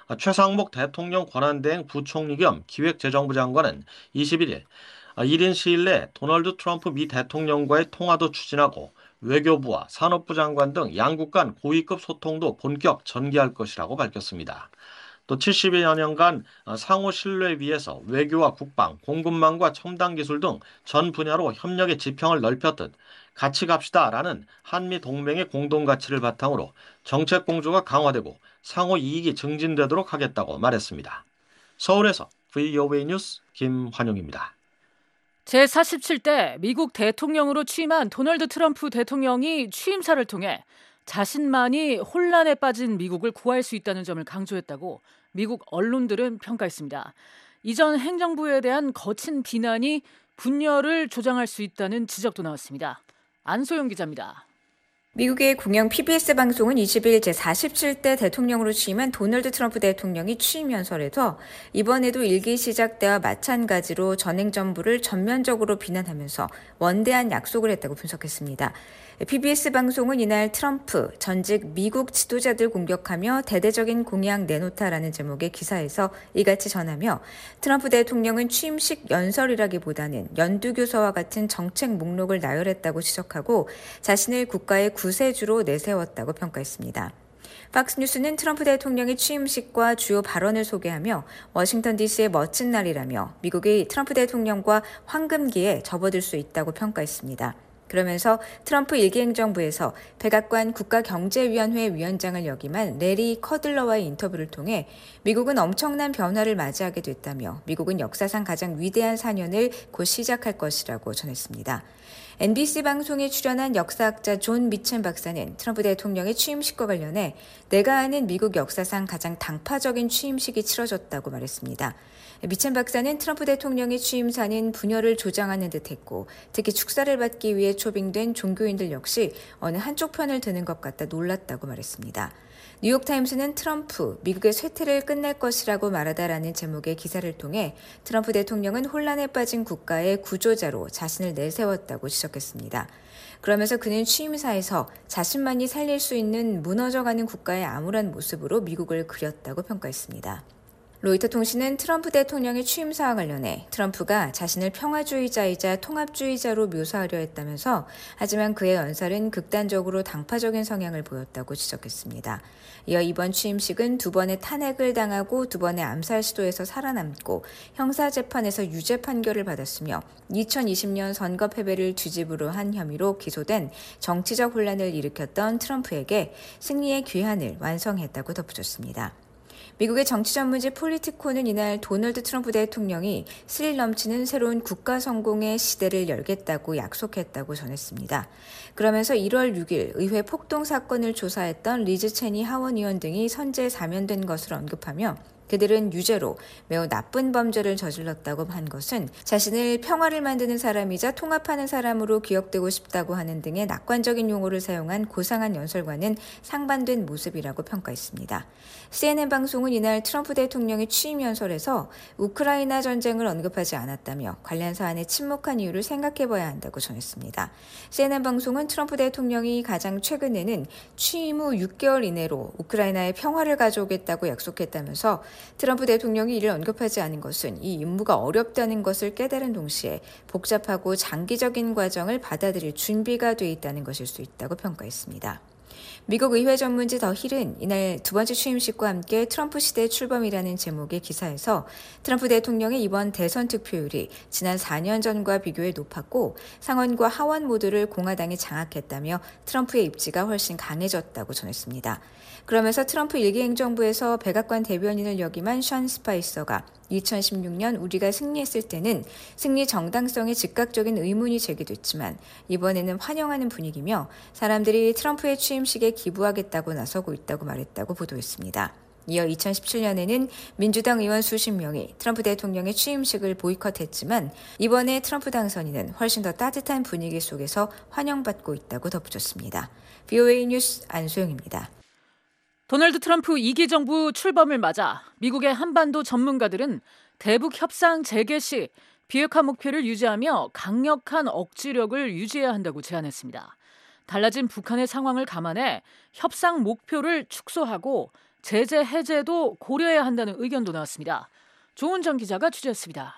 최상목 대통령 권한대행 부총리 겸 기획재정부 장관은 이십일 일 일 인 시일 내 도널드 트럼프 미 대통령과의 통화도 추진하고 외교부와 산업부 장관 등 양국 간 고위급 소통도 본격 전개할 것이라고 밝혔습니다. 또 칠십여 년간 상호 신뢰에 비해서 외교와 국방, 공급망과 첨단 기술 등 전 분야로 협력의 지평을 넓혔듯 같이 갑시다라는 한미 동맹의 공동 가치를 바탕으로 정책 공조가 강화되고 상호 이익이 증진되도록 하겠다고 말했습니다. 서울에서 브이오에이 뉴스 김환용입니다. 제사십칠 대 미국 대통령으로 취임한 도널드 트럼프 대통령이 취임사를 통해 자신만이 혼란에 빠진 미국을 구할 수 있다는 점을 강조했다고 미국 언론들은 평가했습니다. 이전 행정부에 대한 거친 비난이 분열을 조장할 수 있다는 지적도 나왔습니다. 안소영 기자입니다. 미국의 공영 피비에스 방송은 이십일 일 제사십칠 대 대통령으로 취임한 도널드 트럼프 대통령이 취임 연설에서 이번에도 일기 시작 때와 마찬가지로 전행 정부를 전면적으로 비난하면서 원대한 약속을 했다고 분석했습니다. 피비에스 방송은 이날 트럼프 전직 미국 지도자들 공격하며 대대적인 공약 내놓다라는 제목의 기사에서 이같이 전하며 트럼프 대통령은 취임식 연설이라기보다는 연두교서와 같은 정책 목록을 나열했다고 지적하고 자신을 국가의 구세주로 내세웠다고 평가했습니다. 팍스뉴스는 트럼프 대통령의 취임식과 주요 발언을 소개하며 워싱턴 디씨의 멋진 날이라며 미국이 트럼프 대통령과 황금기에 접어들 수 있다고 평가했습니다. 그러면서 트럼프 일기 행정부에서 백악관 국가경제위원회 위원장을 역임한 레리 커들러와의 인터뷰를 통해 미국은 엄청난 변화를 맞이하게 됐다며 미국은 역사상 가장 위대한 사 년을 곧 시작할 것이라고 전했습니다. 엔비씨 방송에 출연한 역사학자 존 미첸 박사는 트럼프 대통령의 취임식과 관련해 내가 아는 미국 역사상 가장 당파적인 취임식이 치러졌다고 말했습니다. 미첸 박사는 트럼프 대통령의 취임사는 분열을 조장하는 듯했고 특히 축사를 받기 위해 초빙된 종교인들 역시 어느 한쪽 편을 드는 것 같다 놀랐다고 말했습니다. 뉴욕타임스는 트럼프, 미국의 쇠퇴를 끝낼 것이라고 말하다라는 제목의 기사를 통해 트럼프 대통령은 혼란에 빠진 국가의 구조자로 자신을 내세웠다고 지적했습니다. 그러면서 그는 취임사에서 자신만이 살릴 수 있는 무너져가는 국가의 암울한 모습으로 미국을 그렸다고 평가했습니다. 로이터 통신은 트럼프 대통령의 취임사와 관련해 트럼프가 자신을 평화주의자이자 통합주의자로 묘사하려 했다면서 하지만 그의 연설은 극단적으로 당파적인 성향을 보였다고 지적했습니다. 이어 이번 취임식은 두 번의 탄핵을 당하고 두 번의 암살 시도에서 살아남고 형사재판에서 유죄 판결을 받았으며 이천이십 년 선거 패배를 뒤집으로 한 혐의로 기소된 정치적 혼란을 일으켰던 트럼프에게 승리의 귀환을 완성했다고 덧붙였습니다. 미국의 정치 전문지 폴리티코는 이날 도널드 트럼프 대통령이 스릴 넘치는 새로운 국가 성공의 시대를 열겠다고 약속했다고 전했습니다. 그러면서 일월 육일 의회 폭동 사건을 조사했던 리즈 체니 하원 의원 등이 선제 사면된 것을 언급하며 그들은 유죄로 매우 나쁜 범죄를 저질렀다고 한 것은 자신을 평화를 만드는 사람이자 통합하는 사람으로 기억되고 싶다고 하는 등의 낙관적인 용어를 사용한 고상한 연설과는 상반된 모습이라고 평가했습니다. 씨엔엔 방송은 이날 트럼프 대통령의 취임 연설에서 우크라이나 전쟁을 언급하지 않았다며 관련 사안에 침묵한 이유를 생각해봐야 한다고 전했습니다. 씨엔엔 방송은 트럼프 대통령이 가장 최근에는 취임 후 육 개월 이내로 우크라이나에 평화를 가져오겠다고 약속했다면서 트럼프 대통령이 이를 언급하지 않은 것은 이 임무가 어렵다는 것을 깨달은 동시에 복잡하고 장기적인 과정을 받아들일 준비가 돼 있다는 것일 수 있다고 평가했습니다. 미국 의회 전문지 더 힐은 이날 두 번째 취임식과 함께 트럼프 시대 출범이라는 제목의 기사에서 트럼프 대통령의 이번 대선 득표율이 지난 사 년 전과 비교해 높았고 상원과 하원 모두를 공화당이 장악했다며 트럼프의 입지가 훨씬 강해졌다고 전했습니다. 그러면서 트럼프 일기 행정부에서 백악관 대변인을 역임한 션 스파이서가 이천십육 년 우리가 승리했을 때는 승리 정당성에 즉각적인 의문이 제기됐지만 이번에는 환영하는 분위기며 사람들이 트럼프의 취임식에 기부하겠다고 나서고 있다고 말했다고 보도했습니다. 이어 이천십칠 년에는 민주당 의원 수십 명이 트럼프 대통령의 취임식을 보이콧했지만 이번에 트럼프 당선인은 훨씬 더 따뜻한 분위기 속에서 환영받고 있다고 덧붙였습니다. 브이오에이 뉴스 안소영입니다. 도널드 트럼프 이 기 정부 출범을 맞아 미국의 한반도 전문가들은 대북 협상 재개 시 비핵화 목표를 유지하며 강력한 억지력을 유지해야 한다고 제안했습니다. 달라진 북한의 상황을 감안해 협상 목표를 축소하고 제재 해제도 고려해야 한다는 의견도 나왔습니다. 조은정 기자가 취재했습니다.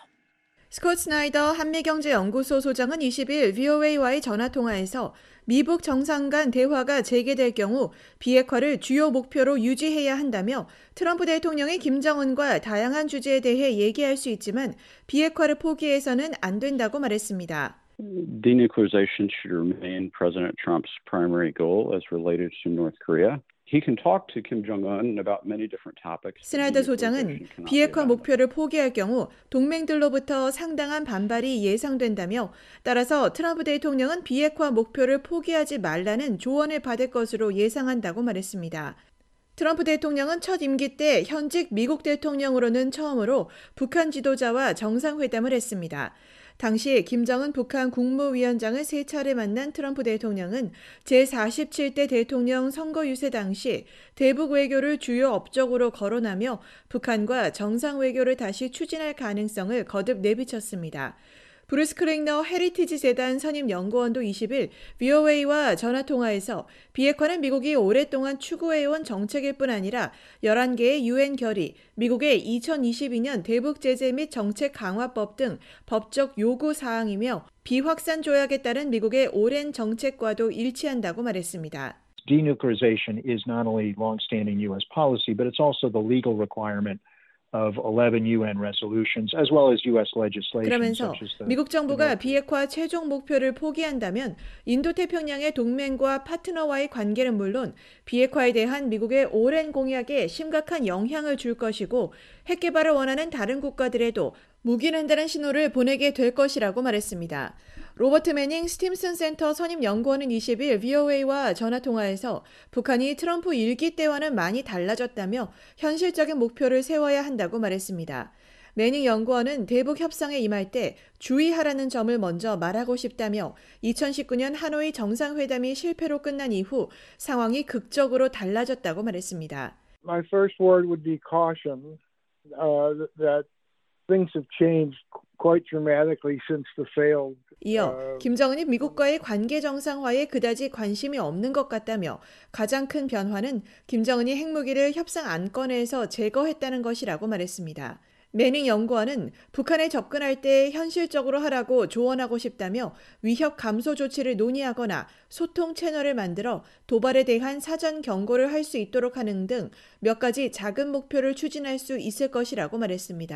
스콧 스나이더 한미경제연구소 소장은 이십 일 브이오에이와의 전화통화에서 미북 정상 간 대화가 재개될 경우 비핵화를 주요 목표로 유지해야 한다며 트럼프 대통령이 김정은과 다양한 주제에 대해 얘기할 수 있지만 비핵화를 포기해서는 안 된다고 말했습니다. Denuclearization should remain President Trump's primary goal as related to North Korea. He can talk to Kim Jong-un about many different topics. 스나이더 소장은 비핵화 목표를 포기할 경우 동맹들로부터 상당한 반발이 예상된다며 따라서 트럼프 대통령은 비핵화 목표를 포기하지 말라는 조언을 받을 것으로 예상한다고 말했습니다. 트럼프 대통령은 첫 임기 때 현직 미국 대통령으로는 처음으로 북한 지도자와 정상회담을 했습니다. 당시 김정은 북한 국무위원장을 세 차례 만난 트럼프 대통령은 제사십칠 대 대통령 선거 유세 당시 대북 외교를 주요 업적으로 거론하며 북한과 정상 외교를 다시 추진할 가능성을 거듭 내비쳤습니다. 브루스 크랭너 헤리티지 재단 선임 연구원도 이십 일 브이오에이와 전화통화에서 비핵화는 미국이 오랫동안 추구해온 정책일 뿐 아니라 열한 개의 유엔 결의, 미국의 이천이십이 년 대북 제재 및 정책 강화법 등 법적 요구 사항이며 비확산 조약에 따른 미국의 오랜 정책과도 일치한다고 말했습니다. Denuclearization is not only long-standing U S policy, but it's also the legal requirement of eleven 유엔 resolutions as well as U S legislation. 그러면서 미국 정부가 비핵화 최종 목표를 포기한다면 인도태평양의 동맹과 파트너와의 관계는 물론 비핵화에 대한 미국의 오랜 공약에 심각한 영향을 줄 것이고 핵 개발을 원하는 다른 국가들에도 묵인한다는 신호를 보내게 될 것이라고 말했습니다. 로버트 매닝 스팀슨 센터 선임 연구원은 이십 일 브이오에이와 전화통화에서 북한이 트럼프 일기 때와는 많이 달라졌다며 현실적인 목표를 세워야 한다고 말했습니다. 매닝 연구원은 대북 협상에 임할 때 주의하라는 점을 먼저 말하고 싶다며 이천십구 년 하노이 정상회담이 실패로 끝난 이후 상황이 극적으로 달라졌다고 말했습니다. My first word would be caution uh, that things have changed quite dramatically since the failed 이어 김정은이 미국과의 관계 정상화에 그다지 관심이 없는 것 같다며 가장 큰 변화는 김정은이 핵무기를 협상 안건에서 제거했다는 것이라고 말했습니다. 매닝 연구원은 북한에 접근할 때 현실적으로 하라고 조언하고 싶다며 위협 감소 조치를 논의하거나 소통 채널을 만들어 도발에 대한 사전 경고를 할 수 있도록 하는 등 몇 가지 작은 목표를 추진할 수 있을 것이라고 말했습니다.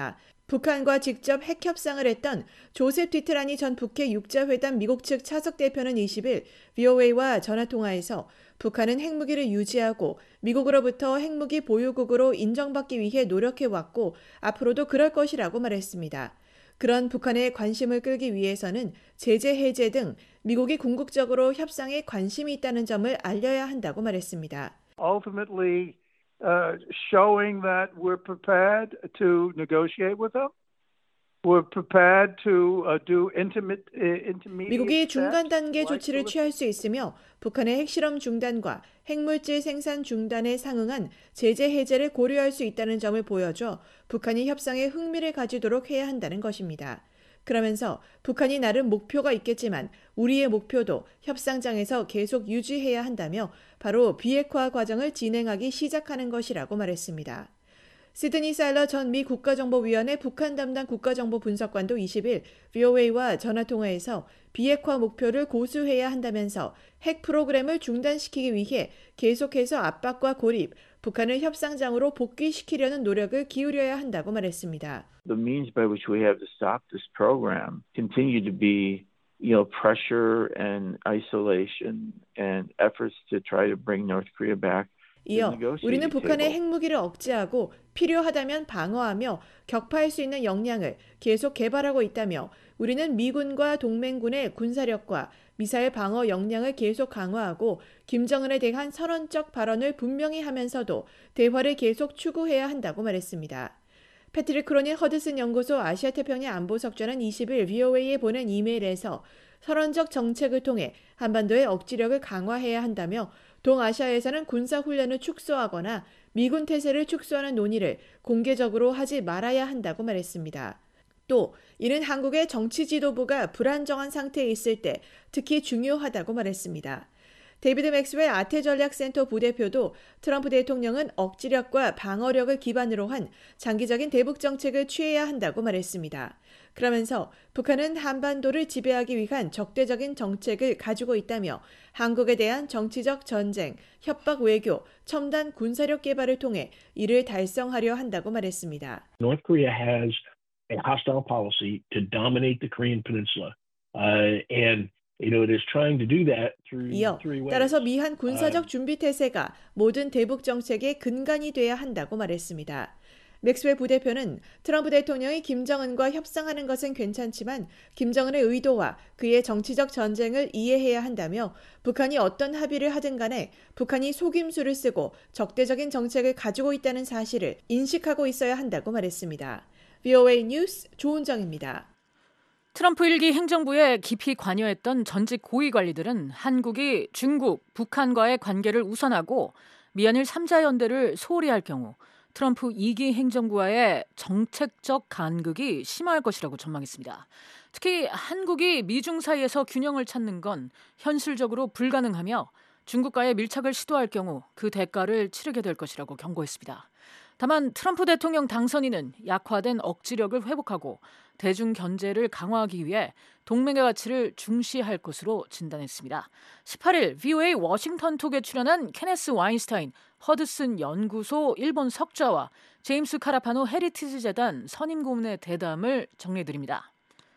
북한과 직접 핵 협상을 했던 조셉 디트라니 전 북핵 육자회담 미국 측 차석 대표는 이십 일 브이오에이와 전화통화에서 북한은 핵무기를 유지하고 미국으로부터 핵무기 보유국으로 인정받기 위해 노력해왔고 앞으로도 그럴 것이라고 말했습니다. 그런 북한의 관심을 끌기 위해서는 제재 해제 등 미국이 궁극적으로 협상에 관심이 있다는 점을 알려야 한다고 말했습니다. Ultimately, uh, showing that we're prepared to negotiate with them. We're prepared to uh, do intimate, uh, intermediate 미국이 중간 단계 steps, 조치를 like 취할 수 있으며 북한의 핵실험 중단과 핵물질 생산 중단에 상응한 제재 해제를 고려할 수 있다는 점을 보여줘 북한이 협상에 흥미를 가지도록 해야 한다는 것입니다. 그러면서 북한이 나름 목표가 있겠지만 우리의 목표도 협상장에서 계속 유지해야 한다며 바로 비핵화 과정을 진행하기 시작하는 것이라고 말했습니다. 시드니 사일러 전 미 국가정보위원회 북한 담당 국가정보 분석관도 이십 일 브이오에이와 전화통화에서 비핵화 목표를 고수해야 한다면서 핵 프로그램을 중단시키기 위해 계속해서 압박과 고립, 북한을 협상장으로 복귀시키려는 노력을 기울여야 한다고 말했습니다. The means by which we have to stop this program continue to be, you know, pressure and isolation and efforts to try to bring North Korea back. 이어 우리는 북한의 핵무기를 억제하고 필요하다면 방어하며 격파할 수 있는 역량을 계속 개발하고 있다며 우리는 미군과 동맹군의 군사력과 미사일 방어 역량을 계속 강화하고 김정은에 대한 선언적 발언을 분명히 하면서도 대화를 계속 추구해야 한다고 말했습니다. 패트릭 크로닌 허드슨 연구소 아시아태평양 안보석좌는 이십 일 브이오에이에 보낸 이메일에서 선언적 정책을 통해 한반도의 억지력을 강화해야 한다며 동아시아에서는 군사훈련을 축소하거나 미군 태세를 축소하는 논의를 공개적으로 하지 말아야 한다고 말했습니다. 또 이는 한국의 정치 지도부가 불안정한 상태에 있을 때 특히 중요하다고 말했습니다. 데이비드 맥스웰 아태전략센터 부대표도 트럼프 대통령은 억지력과 방어력을 기반으로 한 장기적인 대북 정책을 취해야 한다고 말했습니다. 그러면서 북한은 한반도를 지배하기 위한 적대적인 정책을 가지고 있다며 한국에 대한 정치적 전쟁, 협박 외교, 첨단 군사력 개발을 통해 이를 달성하려 한다고 말했습니다. North Korea has a hostile policy to dominate the Korean peninsula, uh, and You know, it is trying to do that through 이어 three ways. 따라서 미한 군사적 준비 태세가 모든 대북 정책의 근간이 돼야 한다고 말했습니다. 맥스웰 부대표는 트럼프 대통령이 김정은과 협상하는 것은 괜찮지만 김정은의 의도와 그의 정치적 전쟁을 이해해야 한다며 북한이 어떤 합의를 하든 간에 북한이 속임수를 쓰고 적대적인 정책을 가지고 있다는 사실을 인식하고 있어야 한다고 말했습니다. 브이오에이 뉴스 조은정입니다. 트럼프 일기 행정부에 깊이 관여했던 전직 고위 관리들은 한국이 중국, 북한과의 관계를 우선하고 미한일 삼자 연대를 소홀히 할 경우 트럼프 이기 행정부와의 정책적 간극이 심화할 것이라고 전망했습니다. 특히 한국이 미중 사이에서 균형을 찾는 건 현실적으로 불가능하며 중국과의 밀착을 시도할 경우 그 대가를 치르게 될 것이라고 경고했습니다. 다만 트럼프 대통령 당선인은 약화된 억지력을 회복하고 대중 견제를 강화하기 위해 동맹의 가치를 중시할 것으로 진단했습니다. 십팔 일 브이오에이 워싱턴톡에 출연한 케네스 와인스타인 허드슨 연구소 일본 석좌와 제임스 카라파노 헤리티지 재단 선임 고문의 대담을 정리해드립니다.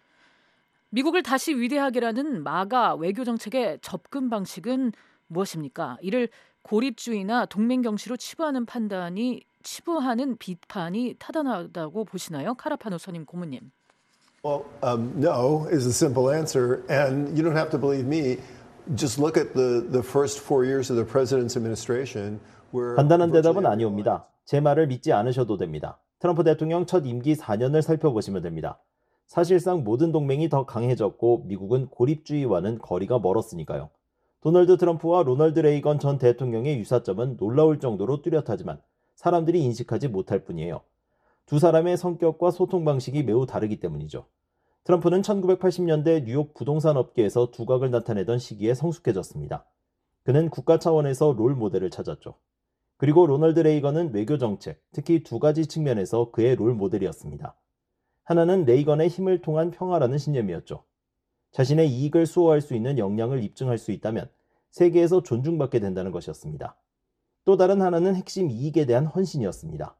미국을 다시 위대하게라는 마가 외교 정책의 접근 방식은 무엇입니까? 이를 고립주의나 동맹 경시로 치부하는 판단이 치부하는 비판이 타당하다고 보시나요? 카라파노 선임 고문님. Well, um, no is the simple answer, and you don't have to believe me. Just look at the the first four years of the president's administration. Where 간단한 대답은 아니옵니다. 제 말을 믿지 않으셔도 됩니다. 트럼프 대통령 첫 임기 사 년을 살펴보시면 됩니다. 사실상 모든 동맹이 더 강해졌고 미국은 고립주의와는 거리가 멀었으니까요. 도널드 트럼프와 로널드 레이건 전 대통령의 유사점은 놀라울 정도로 뚜렷하지만 사람들이 인식하지 못할 뿐이에요. 두 사람의 성격과 소통 방식이 매우 다르기 때문이죠. 트럼프는 천구백팔십 년대 뉴욕 부동산 업계에서 두각을 나타내던 시기에 성숙해졌습니다. 그는 국가 차원에서 롤 모델을 찾았죠. 그리고 로널드 레이건은 외교 정책, 특히 두 가지 측면에서 그의 롤 모델이었습니다. 하나는 레이건의 힘을 통한 평화라는 신념이었죠. 자신의 이익을 수호할 수 있는 역량을 입증할 수 있다면 세계에서 존중받게 된다는 것이었습니다. 또 다른 하나는 핵심 이익에 대한 헌신이었습니다.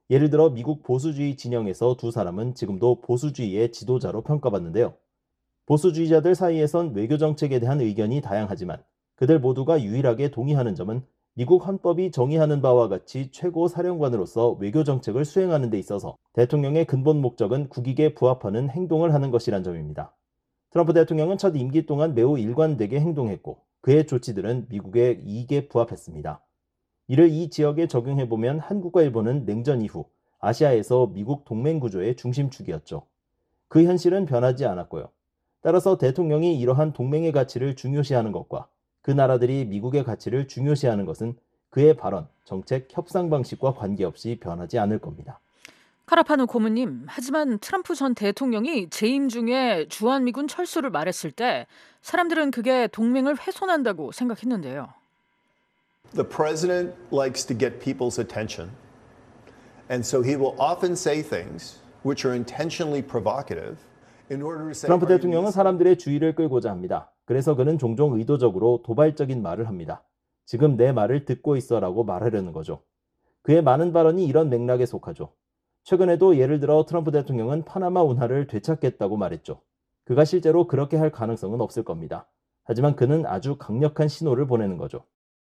예를 들어 미국 보수주의 진영에서 두 사람은 지금도 보수주의의 지도자로 평가받는데요. 보수주의자들 사이에선 외교정책에 대한 의견이 다양하지만 그들 모두가 유일하게 동의하는 점은 미국 헌법이 정의하는 바와 같이 최고 사령관으로서 외교정책을 수행하는 데 있어서 대통령의 근본 목적은 국익에 부합하는 행동을 하는 것이란 점입니다. 트럼프 대통령은 첫 임기 동안 매우 일관되게 행동했고 그의 조치들은 미국의 이익에 부합했습니다. 이를 이 지역에 적용해보면 한국과 일본은 냉전 이후 아시아에서 미국 동맹 구조의 중심축이었죠. 그 현실은 변하지 않았고요. 따라서 대통령이 이러한 동맹의 가치를 중요시하는 것과 그 나라들이 미국의 가치를 중요시하는 것은 그의 발언, 정책, 협상 방식과 관계없이 변하지 않을 겁니다. 카라파노 고문님, 하지만 트럼프 전 대통령이 재임 중에 주한미군 철수를 말했을 때 사람들은 그게 동맹을 훼손한다고 생각했는데요. The president likes to get people's attention, and so he will often say things which are intentionally provocative in order to say. 트럼프 대통령은 사람들의 주의를 끌고자 합니다. 그래서 그는 종종 의도적으로 도발적인 말을 합니다. 지금 내 말을 듣고 있어라고 말하려는 거죠. 그의 많은 발언이 이런 맥락에 속하죠. 최근에도 예를 들어 트럼프 대통령은 파나마 운하를 되찾겠다고 말했죠. 그가 실제로 그렇게 할 가능성은 없을 겁니다. 하지만 그는 아주 강력한 신호를 보내는 거죠.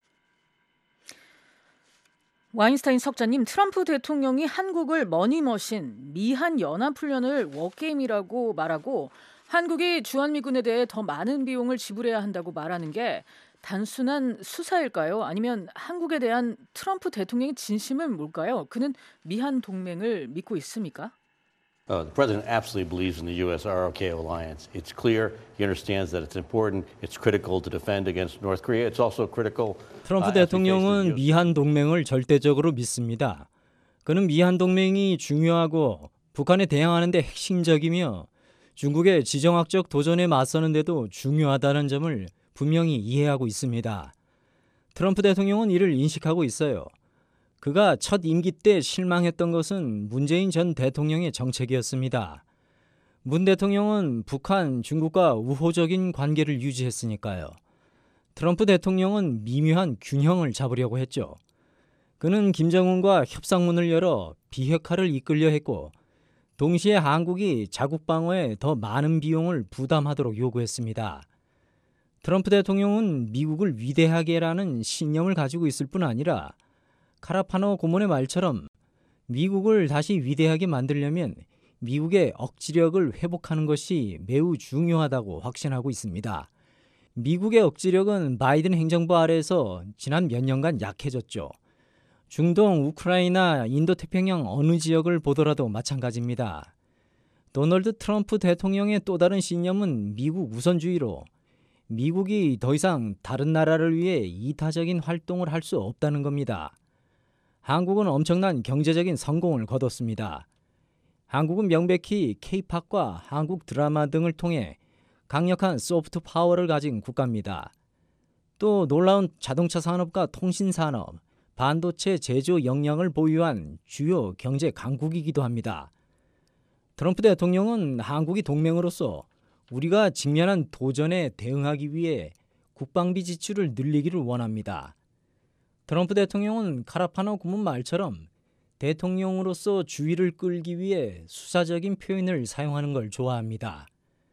와인스타인 석자님, 트럼프 대통령이 한국을 머니머신, 미한 연합훈련을 워게임이라고 말하고 한국이 주한미군에 대해 더 많은 비용을 지불해야 한다고 말하는 게 단순한 수사일까요? 아니면 한국에 대한 트럼프 대통령의 진심은 뭘까요? 그는 미한 동맹을 믿고 있습니까? Uh, the president absolutely believes in the U S R O K alliance. It's clear. He understands that it's important. It's critical to defend against North Korea. It's also critical. 트럼프 대통령은 미한 동맹을 절대적으로 믿습니다. 그는 미한 동맹이 중요하고 북한에 대항하는 데 핵심적이며 중국의 지정학적 도전에 맞서는 데도 중요하다는 점을 분명히 이해하고 있습니다. 트럼프 대통령은 이를 인식하고 있어요. 그가 첫 임기 때 실망했던 것은 문재인 전 대통령의 정책이었습니다. 문 대통령은 북한, 중국과 우호적인 관계를 유지했으니까요. 트럼프 대통령은 미묘한 균형을 잡으려고 했죠. 그는 김정은과 협상문을 열어 비핵화를 이끌려 했고 동시에 한국이 자국 방어에 더 많은 비용을 부담하도록 요구했습니다. 트럼프 대통령은 미국을 위대하게라는 신념을 가지고 있을 뿐 아니라 카라파노 고문의 말처럼 미국을 다시 위대하게 만들려면 미국의 억지력을 회복하는 것이 매우 중요하다고 확신하고 있습니다. 미국의 억지력은 바이든 행정부 아래에서 지난 몇 년간 약해졌죠. 중동, 우크라이나, 인도태평양 어느 지역을 보더라도 마찬가지입니다. 도널드 트럼프 대통령의 또 다른 신념은 미국 우선주의로 미국이 더 이상 다른 나라를 위해 이타적인 활동을 할 수 없다는 겁니다. 한국은 엄청난 경제적인 성공을 거뒀습니다. 한국은 명백히 케이팝과 한국 드라마 등을 통해 강력한 소프트 파워를 가진 국가입니다. 또 놀라운 자동차 산업과 통신 산업, 반도체 제조 역량을 보유한 주요 경제 강국이기도 합니다. 트럼프 대통령은 한국이 동맹으로서 우리가 직면한 도전에 대응하기 위해 국방비 지출을 늘리기를 원합니다. 트럼프 대통령은 카라파노 고문 말처럼 대통령으로서 주의를 끌기 위해 수사적인 표현을 사용하는 걸 좋아합니다.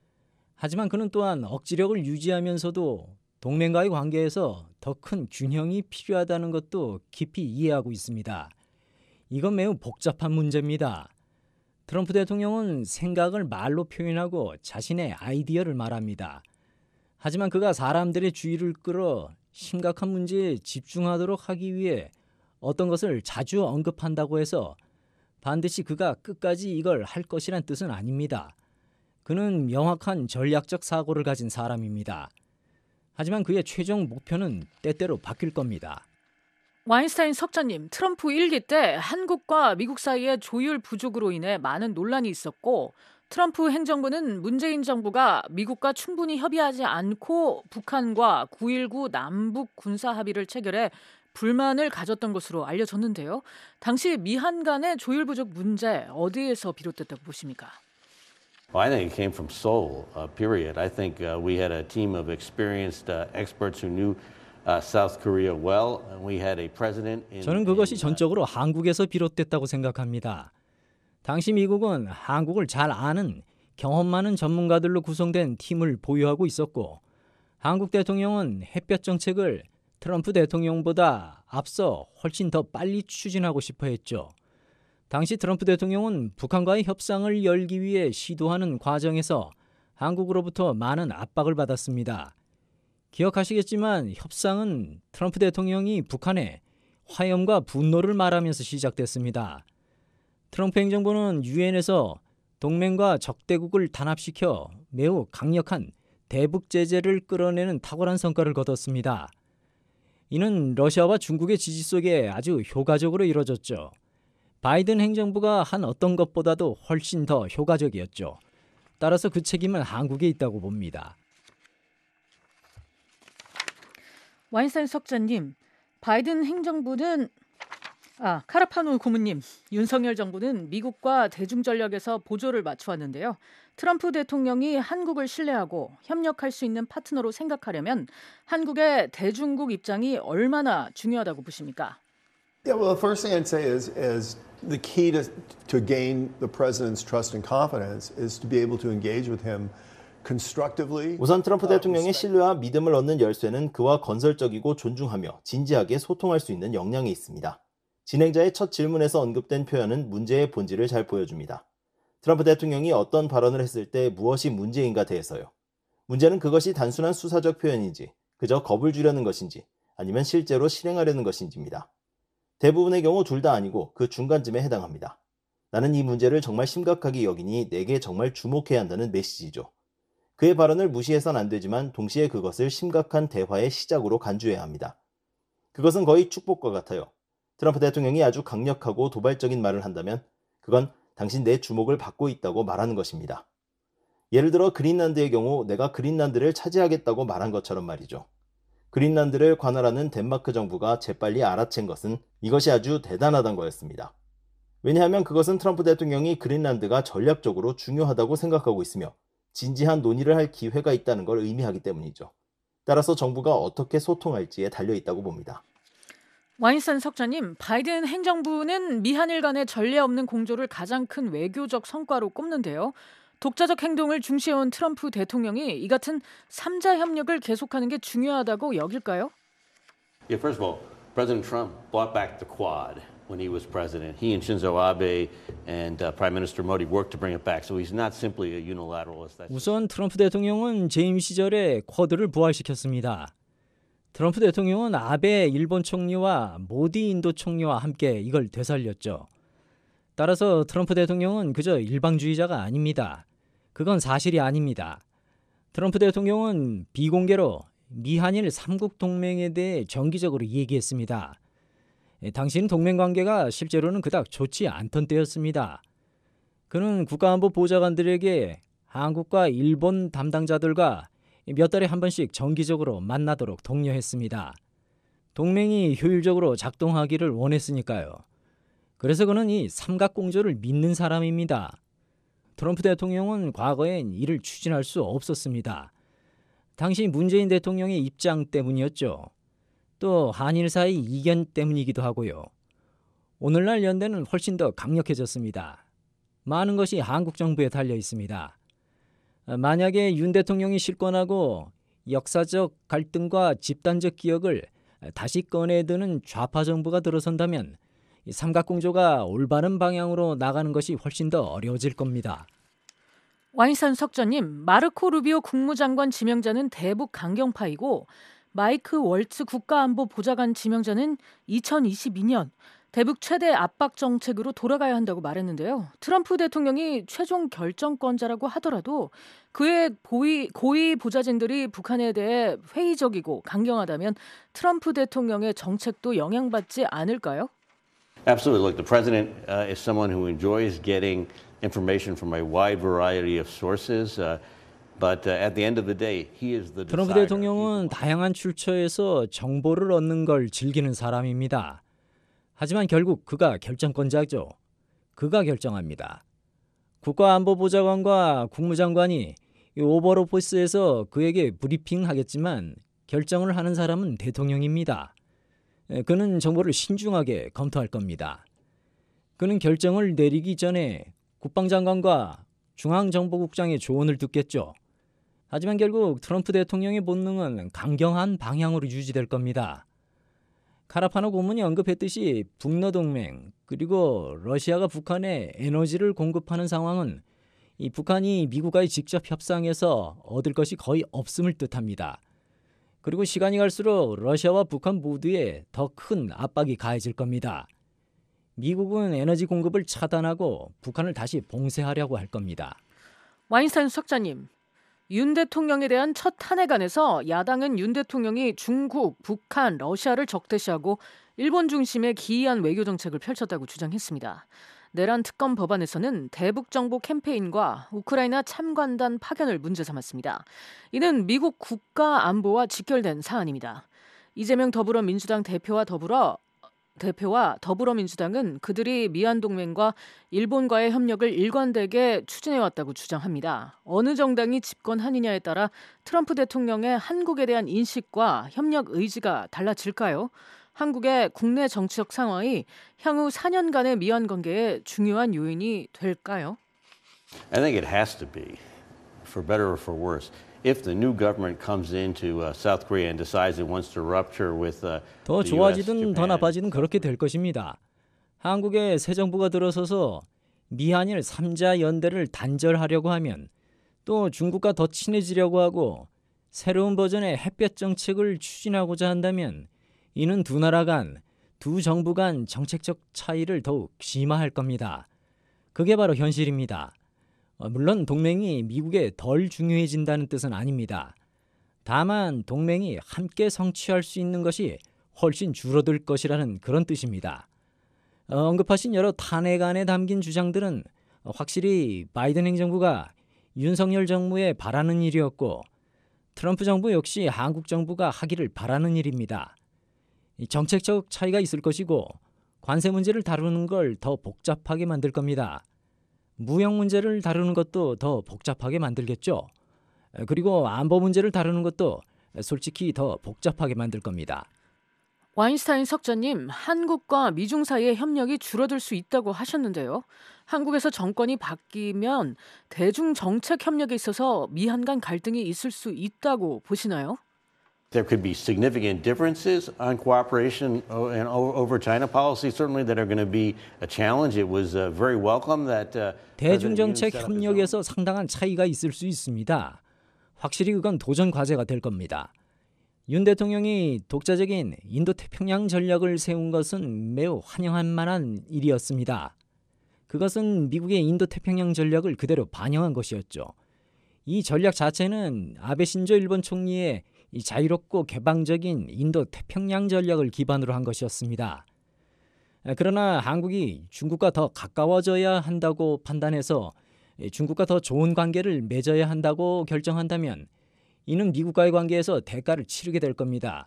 하지만 그는 또한 억지력을 유지하면서도 동맹과의 관계에서 더 큰 균형이 필요하다는 것도 깊이 이해하고 있습니다. 이건 매우 복잡한 문제입니다. 트럼프 대통령은 생각을 말로 표현하고 자신의 아이디어를 말합니다. 하지만 그가 사람들의 주의를 끌어 심각한 문제에 집중하도록 하기 위해 어떤 것을 자주 언급한다고 해서 반드시 그가 끝까지 이걸 할 것이란 뜻은 아닙니다. 그는 명확한 전략적 사고를 가진 사람입니다. 하지만 그의 최종 목표는 때때로 바뀔 겁니다. 와인스타인 석자님, 트럼프 일 기 때 한국과 미국 사이의 조율 부족으로 인해 많은 논란이 있었고 트럼프 행정부는 문재인 정부가 미국과 충분히 협의하지 않고 북한과 구일구 남북 군사 합의를 체결해 불만을 가졌던 것으로 알려졌는데요. 당시 미한 간의 조율 부족 문제 어디에서 비롯됐다고 보십니까? Well, I think it came from Seoul, uh, period. I think uh, we had a team of experienced uh, experts who knew uh, South Korea well. And we had a president in, 저는 그것이 in, 전적으로 한국에서 비롯됐다고 생각합니다. 당시 미국은 한국을 잘 아는 경험 많은 전문가들로 구성된 팀을 보유하고 있었고 한국 대통령은 햇볕 정책을 트럼프 대통령보다 앞서 훨씬 더 빨리 추진하고 싶어 했죠. 당시 트럼프 대통령은 북한과의 협상을 열기 위해 시도하는 과정에서 한국으로부터 많은 압박을 받았습니다. 기억하시겠지만 협상은 트럼프 대통령이 북한에 화염과 분노를 말하면서 시작됐습니다. 트럼프 행정부는 유엔에서 동맹과 적대국을 단합시켜 매우 강력한 대북 제재를 끌어내는 탁월한 성과를 거뒀습니다. 이는 러시아와 중국의 지지 속에 아주 효과적으로 이뤄졌죠. 바이든 행정부가 한 어떤 것보다도 훨씬 더 효과적이었죠. 따라서 그 책임은 한국에 있다고 봅니다. 와인스타인 석자님, 바이든 행정부는 아 카라파노 고문님, 윤석열 정부는 미국과 대중전략에서 보조를 맞춰왔는데요. 트럼프 대통령이 한국을 신뢰하고 협력할 수 있는 파트너로 생각하려면 한국의 대중국 입장이 얼마나 중요하다고 보십니까? Yeah, well, the first thing I'd say is, is the key to, to gain the president's trust and confidence is to be able to engage with him constructively. 우선 트럼프 대통령의 신뢰와 믿음을 얻는 열쇠는 그와 건설적이고 존중하며 진지하게 소통할 수 있는 역량에 있습니다. 진행자의 첫 질문에서 언급된 표현은 문제의 본질을 잘 보여줍니다. 트럼프 대통령이 어떤 발언을 했을 때 무엇이 문제인가 대해서요. 문제는 그것이 단순한 수사적 표현인지, 그저 겁을 주려는 것인지, 아니면 실제로 실행하려는 것인지입니다. 대부분의 경우 둘 다 아니고 그 중간쯤에 해당합니다. 나는 이 문제를 정말 심각하게 여기니 내게 정말 주목해야 한다는 메시지죠. 그의 발언을 무시해선 안 되지만 동시에 그것을 심각한 대화의 시작으로 간주해야 합니다. 그것은 거의 축복과 같아요. 트럼프 대통령이 아주 강력하고 도발적인 말을 한다면 그건 당신 내 주목을 받고 있다고 말하는 것입니다. 예를 들어 그린란드의 경우 내가 그린란드를 차지하겠다고 말한 것처럼 말이죠. 그린란드를 관할하는 덴마크 정부가 재빨리 알아챈 것은 이것이 아주 대단하다는 거였습니다. 왜냐하면 그것은 트럼프 대통령이 그린란드가 전략적으로 중요하다고 생각하고 있으며 진지한 논의를 할 기회가 있다는 걸 의미하기 때문이죠. 따라서 정부가 어떻게 소통할지에 달려있다고 봅니다. 와인스타인 석자님, 바이든 행정부는 미한일 간의 전례 없는 공조를 가장 큰 외교적 성과로 꼽는데요. 독자적 행동을 중시해온 트럼프 대통령이 이 같은 삼자 협력을 계속하는 게 중요하다고 여길까요? Yeah, first of all, President Trump brought back the Quad when he was president. He and Shinzo Abe and uh, Prime Minister Modi worked to bring it back. So he's not simply a unilateralist. 우선 트럼프 대통령은 재임 시절에 쿼드를 부활시켰습니다. 트럼프 대통령은 아베 일본 총리와 모디 인도 총리와 함께 이걸 되살렸죠. 따라서 트럼프 대통령은 그저 일방주의자가 아닙니다. 그건 사실이 아닙니다. 트럼프 대통령은 비공개로 미한일 삼국 동맹에 대해 정기적으로 얘기했습니다. 당시는 동맹 관계가 실제로는 그닥 좋지 않던 때였습니다. 그는 국가안보 보좌관들에게 한국과 일본 담당자들과 몇 달에 한 번씩 정기적으로 만나도록 독려했습니다. 동맹이 효율적으로 작동하기를 원했으니까요. 그래서 그는 이 삼각공조를 믿는 사람입니다. 트럼프 대통령은 과거엔 이를 추진할 수 없었습니다. 당시 문재인 대통령의 입장 때문이었죠. 또 한일 사이 이견 때문이기도 하고요. 오늘날 연대는 훨씬 더 강력해졌습니다. 많은 것이 한국 정부에 달려 있습니다. 만약에 윤 대통령이 실권하고 역사적 갈등과 집단적 기억을 다시 꺼내드는 좌파 정부가 들어선다면 삼각공조가 올바른 방향으로 나가는 것이 훨씬 더 어려워질 겁니다. 와인스타인 석자님, 마르코 루비오 국무장관 지명자는 대북 강경파이고 마이크 월츠 국가안보 보좌관 지명자는 이천이십이 년 대북 최대 압박 정책으로 돌아가야 한다고 말했는데요. 트럼프 대통령이 최종 결정권자라고 하더라도 그의 고위, 고위 보좌진들이 북한에 대해 회의적이고 강경하다면 트럼프 대통령의 정책도 영향받지 않을까요? Absolutely. Look, the president uh, is someone who enjoys getting information from a wide variety of sources. Uh, but uh, at the end of the day, he is the 트럼프 decider. 대통령은 다양한 출처에서 정보를 얻는 걸 즐기는 사람입니다. 하지만 결국 그가 결정권자죠. 그가 결정합니다. 국가안보보좌관과 국무장관이 오벌 오피스에서 그에게 브리핑하겠지만 결정을 하는 사람은 대통령입니다. 그는 정보를 신중하게 검토할 겁니다. 그는 결정을 내리기 전에 국방장관과 중앙정보국장의 조언을 듣겠죠. 하지만 결국 트럼프 대통령의 본능은 강경한 방향으로 유지될 겁니다. 카라파노 고문이 언급했듯이 북러 동맹 그리고 러시아가 북한에 에너지를 공급하는 상황은 이 북한이 미국과의 직접 협상에서 얻을 것이 거의 없음을 뜻합니다. 그리고 시간이 갈수록 러시아와 북한 모두에 더 큰 압박이 가해질 겁니다. 미국은 에너지 공급을 차단하고 북한을 다시 봉쇄하려고 할 겁니다. 와인스타인 수석자님, 윤 대통령에 대한 첫 탄핵안에서 야당은 윤 대통령이 중국, 북한, 러시아를 적대시하고 일본 중심의 기이한 외교 정책을 펼쳤다고 주장했습니다. 내란 특검 법안에서는 대북 정보 캠페인과 우크라이나 참관단 파견을 문제 삼았습니다. 이는 미국 국가 안보와 직결된 사안입니다. 이재명 더불어민주당 대표와 더불어 대표와 더불어민주당은 그들이 미한동맹과 일본과의 협력을 일관되게 추진해왔다고 주장합니다. 어느 정당이 집권하느냐에 따라 트럼프 대통령의 한국에 대한 인식과 협력 의지가 달라질까요? 한국의 국내 정치적 상황이 향후 사 년간의 미한 관계에 중요한 요인이 될까요? I think it has to be, for better or for worse. If the new government comes into uh, South Korea and decides it wants to rupture with uh, 더 좋아지든 더 나빠지든 그렇게 될 것입니다. 한국의 새 정부가 들어서서 미한일 삼자 연대를 단절하려고 하면 또 중국과 더 친해지려고 하고 새로운 버전의 햇볕 정책을 추진하고자 한다면 이는 두 나라 간, 두 정부 간 정책적 차이를 더욱 심화할 겁니다. 그게 바로 현실입니다. 물론 동맹이 미국에 덜 중요해진다는 뜻은 아닙니다. 다만 동맹이 함께 성취할 수 있는 것이 훨씬 줄어들 것이라는 그런 뜻입니다. 어, 언급하신 여러 탄핵안에 담긴 주장들은 확실히 바이든 행정부가 윤석열 정부에 바라는 일이었고 트럼프 정부 역시 한국 정부가 하기를 바라는 일입니다. 정책적 차이가 있을 것이고 관세 문제를 다루는 걸 더 복잡하게 만들 겁니다. 무역 문제를 다루는 것도 더 복잡하게 만들겠죠. 그리고 안보 문제를 다루는 것도 솔직히 더 복잡하게 만들 겁니다. 와인스타인 석자님, 한국과 미중 사이의 협력이 줄어들 수 있다고 하셨는데요. 한국에서 정권이 바뀌면 대중 정책 협력에 있어서 미한 간 갈등이 있을 수 있다고 보시나요? There could be significant differences on cooperation and over China policy, certainly that are going to be a challenge. It was uh, very welcome that uh, 대중정책 협력에서 상당한 차이가 있을 수 있습니다. 확실히 그건 도전 과제가 될 겁니다. 윤 대통령이 독자적인 인도태평양 전략을 세운 것은 매우 환영할 만한 일이었습니다. 그것은 미국의 인도태평양 전략을 그대로 반영한 것이었죠. 이 전략 자체는 아베 신조 일본 총리의 이 자유롭고 개방적인 인도 태평양 전략을 기반으로 한 것이었습니다. 그러나 한국이 중국과 더 가까워져야 한다고 판단해서 중국과 더 좋은 관계를 맺어야 한다고 결정한다면 이는 미국과의 관계에서 대가를 치르게 될 겁니다.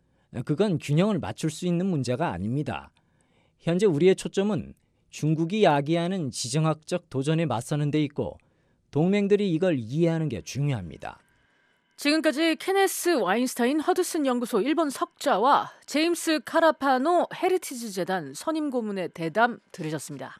그건 균형을 맞출 수 있는 문제가 아닙니다. 현재 우리의 초점은 중국이 야기하는 지정학적 도전에 맞서는 데 있고 동맹들이 이걸 이해하는 게 중요합니다. 지금까지 케네스 와인스타인 허드슨 연구소 일본 석좌와 제임스 카라파노 헤리티지 재단 선임 고문의 대담 들으셨습니다.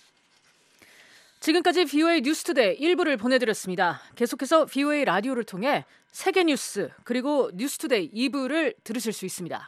지금까지 브이오에이 뉴스투데이 일 부를 보내드렸습니다. 계속해서 브이오에이 라디오를 통해 세계 뉴스 그리고 뉴스투데이 이 부를 들으실 수 있습니다.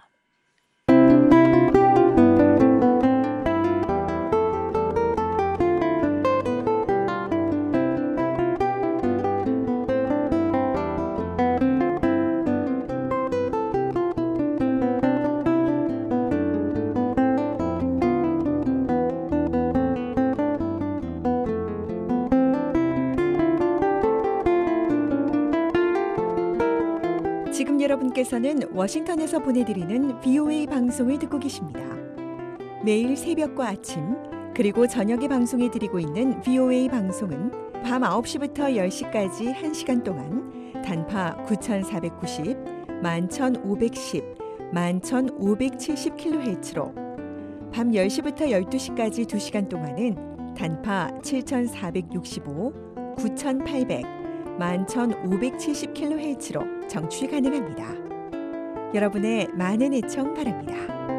여러분께서는 워싱턴에서 보내드리는 브이오에이 방송을 듣고 계십니다. 매일 새벽과 아침 그리고 저녁에 방송해드리고 있는 브이오에이 방송은 밤 아홉 시부터 열 시까지 한 시간 동안 단파 구천사백구십, 만 천오백십, 만 천오백칠십 킬로헤르츠로 밤 열 시부터 열두 시까지 두 시간 동안은 단파 칠천사백육십오, 구천팔백, 만 천오백칠십 킬로헤르츠로 청취 가능합니다. 여러분의 많은 애청 바랍니다.